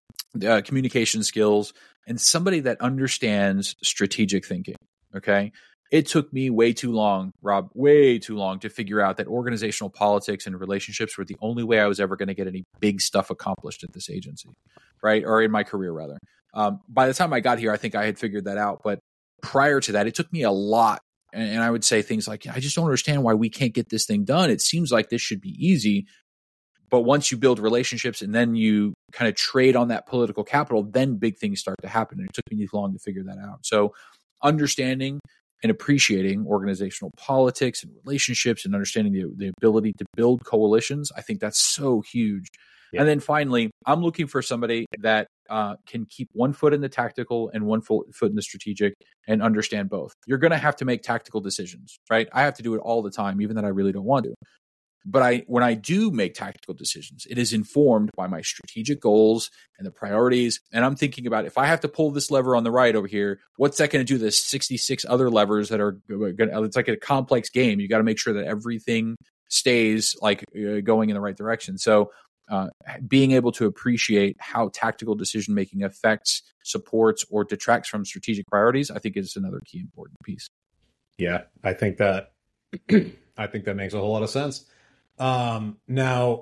uh, communication skills, and somebody that understands strategic thinking, okay? It took me way too long, Rob, way too long to figure out that organizational politics and relationships were the only way I was ever going to get any big stuff accomplished at this agency, right? Or in my career, rather. Um, by the time I got here, I think I had figured that out. But prior to that, it took me a lot. And, and I would say things like, I just don't understand why we can't get this thing done. It seems like this should be easy. But once you build relationships and then you kind of trade on that political capital, then big things start to happen. And it took me too long to figure that out. So understanding and appreciating organizational politics and relationships and understanding the, the ability to build coalitions, I think that's so huge. Yeah. And then finally, I'm looking for somebody that uh, can keep one foot in the tactical and one foot in the strategic and understand both. You're going to have to make tactical decisions, right? I have to do it all the time, even that I really don't want to. But I, when I do make tactical decisions, it is informed by my strategic goals and the priorities. And I'm thinking about, if I have to pull this lever on the right over here, what's that going to do to the sixty-six other levers that are going to, it's like a complex game. You got to make sure that everything stays like uh, going in the right direction. So uh, being able to appreciate how tactical decision making affects, supports, or detracts from strategic priorities, I think is another key important piece. Yeah, I think that, I think that makes a whole lot of sense. Um, now,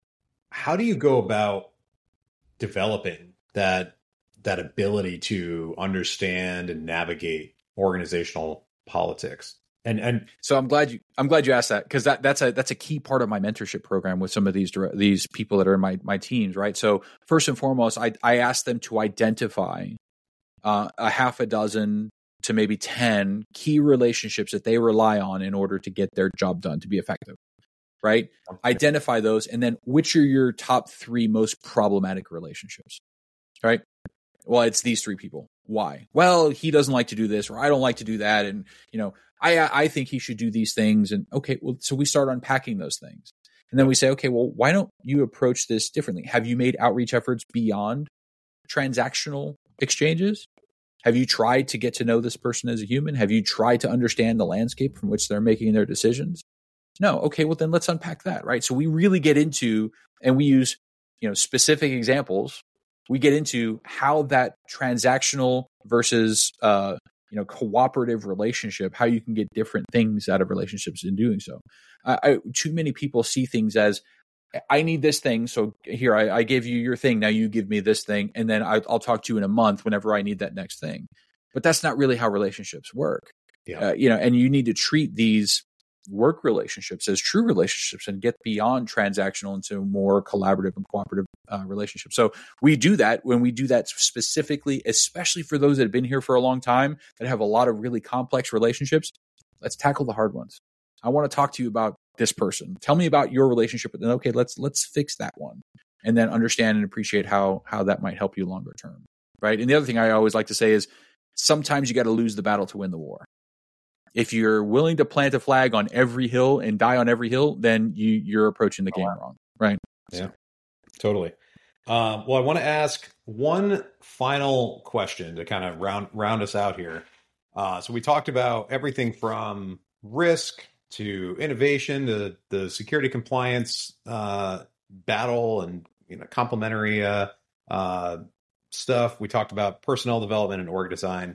how do you go about developing that, that ability to understand and navigate organizational politics? And, and so I'm glad you, I'm glad you asked that, because that, that's a, that's a key part of my mentorship program with some of these, these people that are in my, my teams, right? So first and foremost, I, I ask them to identify, uh, a half a dozen to maybe ten key relationships that they rely on in order to get their job done, to be effective. Right? Okay. Identify those. And then which are your top three most problematic relationships? Right? Well, it's these three people. Why? Well, he doesn't like to do this, or I don't like to do that. And, you know, I, I think he should do these things. And okay, well, so we start unpacking those things. And then we say, okay, well, why don't you approach this differently? Have you made outreach efforts beyond transactional exchanges? Have you tried to get to know this person as a human? Have you tried to understand the landscape from which they're making their decisions? No. Okay. Well, then let's unpack that, right? So we really get into, and we use, you know, specific examples. We get into how that transactional versus, uh, you know, cooperative relationship, how you can get different things out of relationships in doing so. Uh, I, too many people see things as, I need this thing. So here, I, I gave you your thing. Now you give me this thing. And then I, I'll talk to you in a month whenever I need that next thing. But that's not really how relationships work. Yeah. Uh, you know, and you need to treat these work relationships as true relationships and get beyond transactional into more collaborative and cooperative uh, relationships. So we do that when we do that specifically, especially for those that have been here for a long time, that have a lot of really complex relationships. Let's tackle the hard ones. I want to talk to you about this person. Tell me about your relationship with them. Okay, let's let's fix that one, and then understand and appreciate how how that might help you longer term, right? And the other thing I always like to say is sometimes you got to lose the battle to win the war. If you're willing to plant a flag on every hill and die on every hill, then you, you're approaching the game oh, wow. wrong, right? Yeah, so. Totally. Um, well, I want to ask one final question to kind of round round us out here. Uh, so we talked about everything from risk to innovation to the security compliance uh, battle and you know complementary uh, uh, stuff. We talked about personnel development and org design.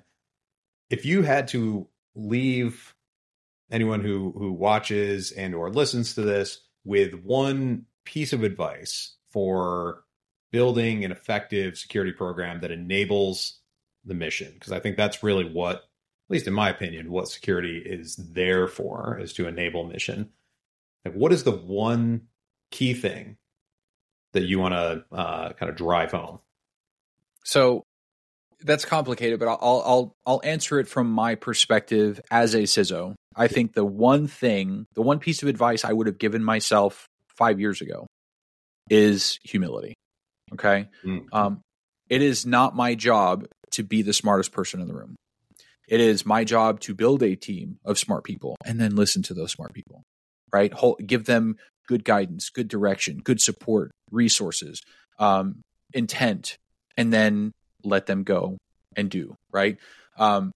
If you had to leave anyone who who watches and or listens to this with one piece of advice for building an effective security program that enables the mission, because I think that's really what, at least in my opinion, what security is there for, is to enable mission. Like, what is the one key thing that you want to uh, kind of drive home? So that's complicated, but I'll I'll I'll answer it from my perspective as a C I S O. I think the one thing, the one piece of advice I would have given myself five years ago is humility. Okay, mm-hmm. um, it is not my job to be the smartest person in the room. It is my job to build a team of smart people and then listen to those smart people. Right, Hold, give them good guidance, good direction, good support, resources, um, intent, and then let them go and do, right? Um,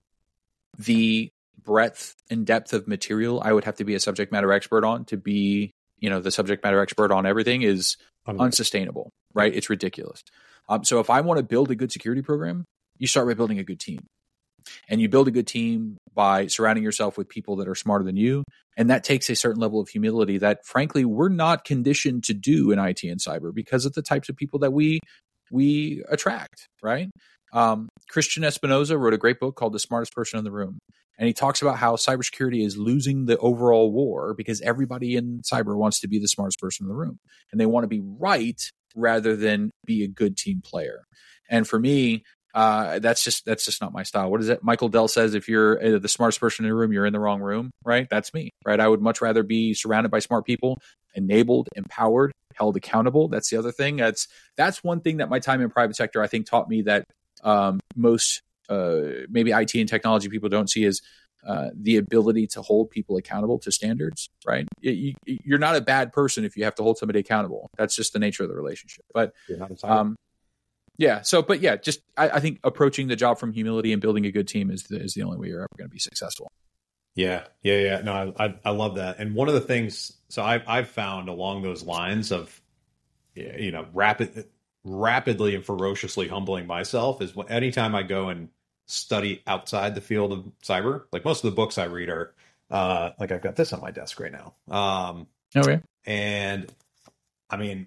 the breadth and depth of material I would have to be a subject matter expert on to be, you know, the subject matter expert on everything is okay. unsustainable, right? It's ridiculous. Um, so if I want to build a good security program, you start by building a good team. And you build a good team by surrounding yourself with people that are smarter than you. And that takes a certain level of humility that, frankly, we're not conditioned to do in I T and cyber because of the types of people that we we attract, right? Um, Christian Espinoza wrote a great book called The Smartest Person in the Room. And he talks about how cybersecurity is losing the overall war because everybody in cyber wants to be the smartest person in the room. And they want to be right rather than be a good team player. And for me, Uh, that's just that's just not my style. What is it? Michael Dell says, if you're uh, the smartest person in the room, you're in the wrong room, right? That's me, right? I would much rather be surrounded by smart people, enabled, empowered, held accountable. That's the other thing. That's that's one thing that my time in private sector, I think, taught me that um, most uh, maybe I T and technology people don't see is uh, the ability to hold people accountable to standards, right? You, you, you're not a bad person if you have to hold somebody accountable. That's just the nature of the relationship. But um, Yeah. So, but yeah, just I, I think approaching the job from humility and building a good team is the, is the only way you're ever going to be successful. Yeah. Yeah. Yeah. No, I, I, I love that. And one of the things, so I've, I've found along those lines of, you know, rapid, rapidly and ferociously humbling myself is when, anytime I go and study outside the field of cyber, like most of the books I read are, uh, like I've got this on my desk right now. Um, okay. And I mean,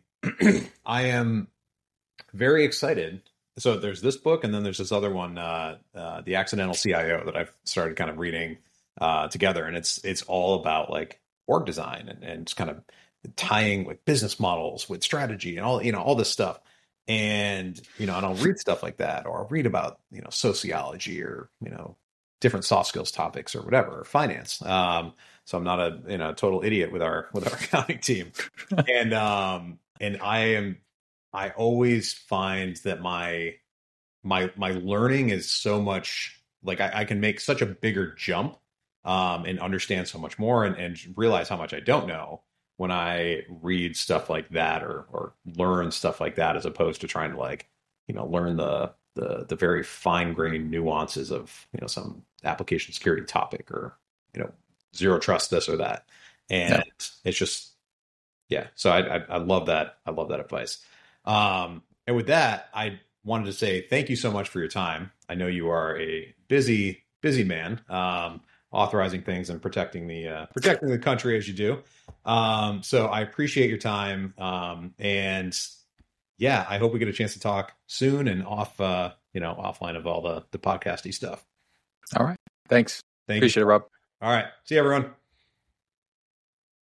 I am very excited. So there's this book, and then there's this other one, uh, uh, The Accidental C I O, that I've started kind of reading uh, together, and it's it's all about like org design and, and just kind of tying like business models with strategy and all you know all this stuff. And you know, and I'll read stuff like that, or I'll read about you know sociology or you know different soft skills topics or whatever, or finance. Um, so I'm not a you know total idiot with our with our accounting team, and um, and I am. I always find that my my my learning is so much like I, I can make such a bigger jump um, and understand so much more and, and realize how much I don't know when I read stuff like that or or learn stuff like that, as opposed to trying to like you know learn the the the very fine grained nuances of you know some application security topic or you know zero trust this or that. And yeah. It's just yeah. So I, I I love that I love that advice. Um, and with that, I wanted to say thank you so much for your time. I know you are a busy, busy man, um, authorizing things and protecting the, uh, protecting the country as you do. Um, so I appreciate your time. Um, and yeah, I hope we get a chance to talk soon and off, uh, you know, offline of all the, the podcasty stuff. All right. Thanks. Thank appreciate you. it, Rob. All right. See you, everyone.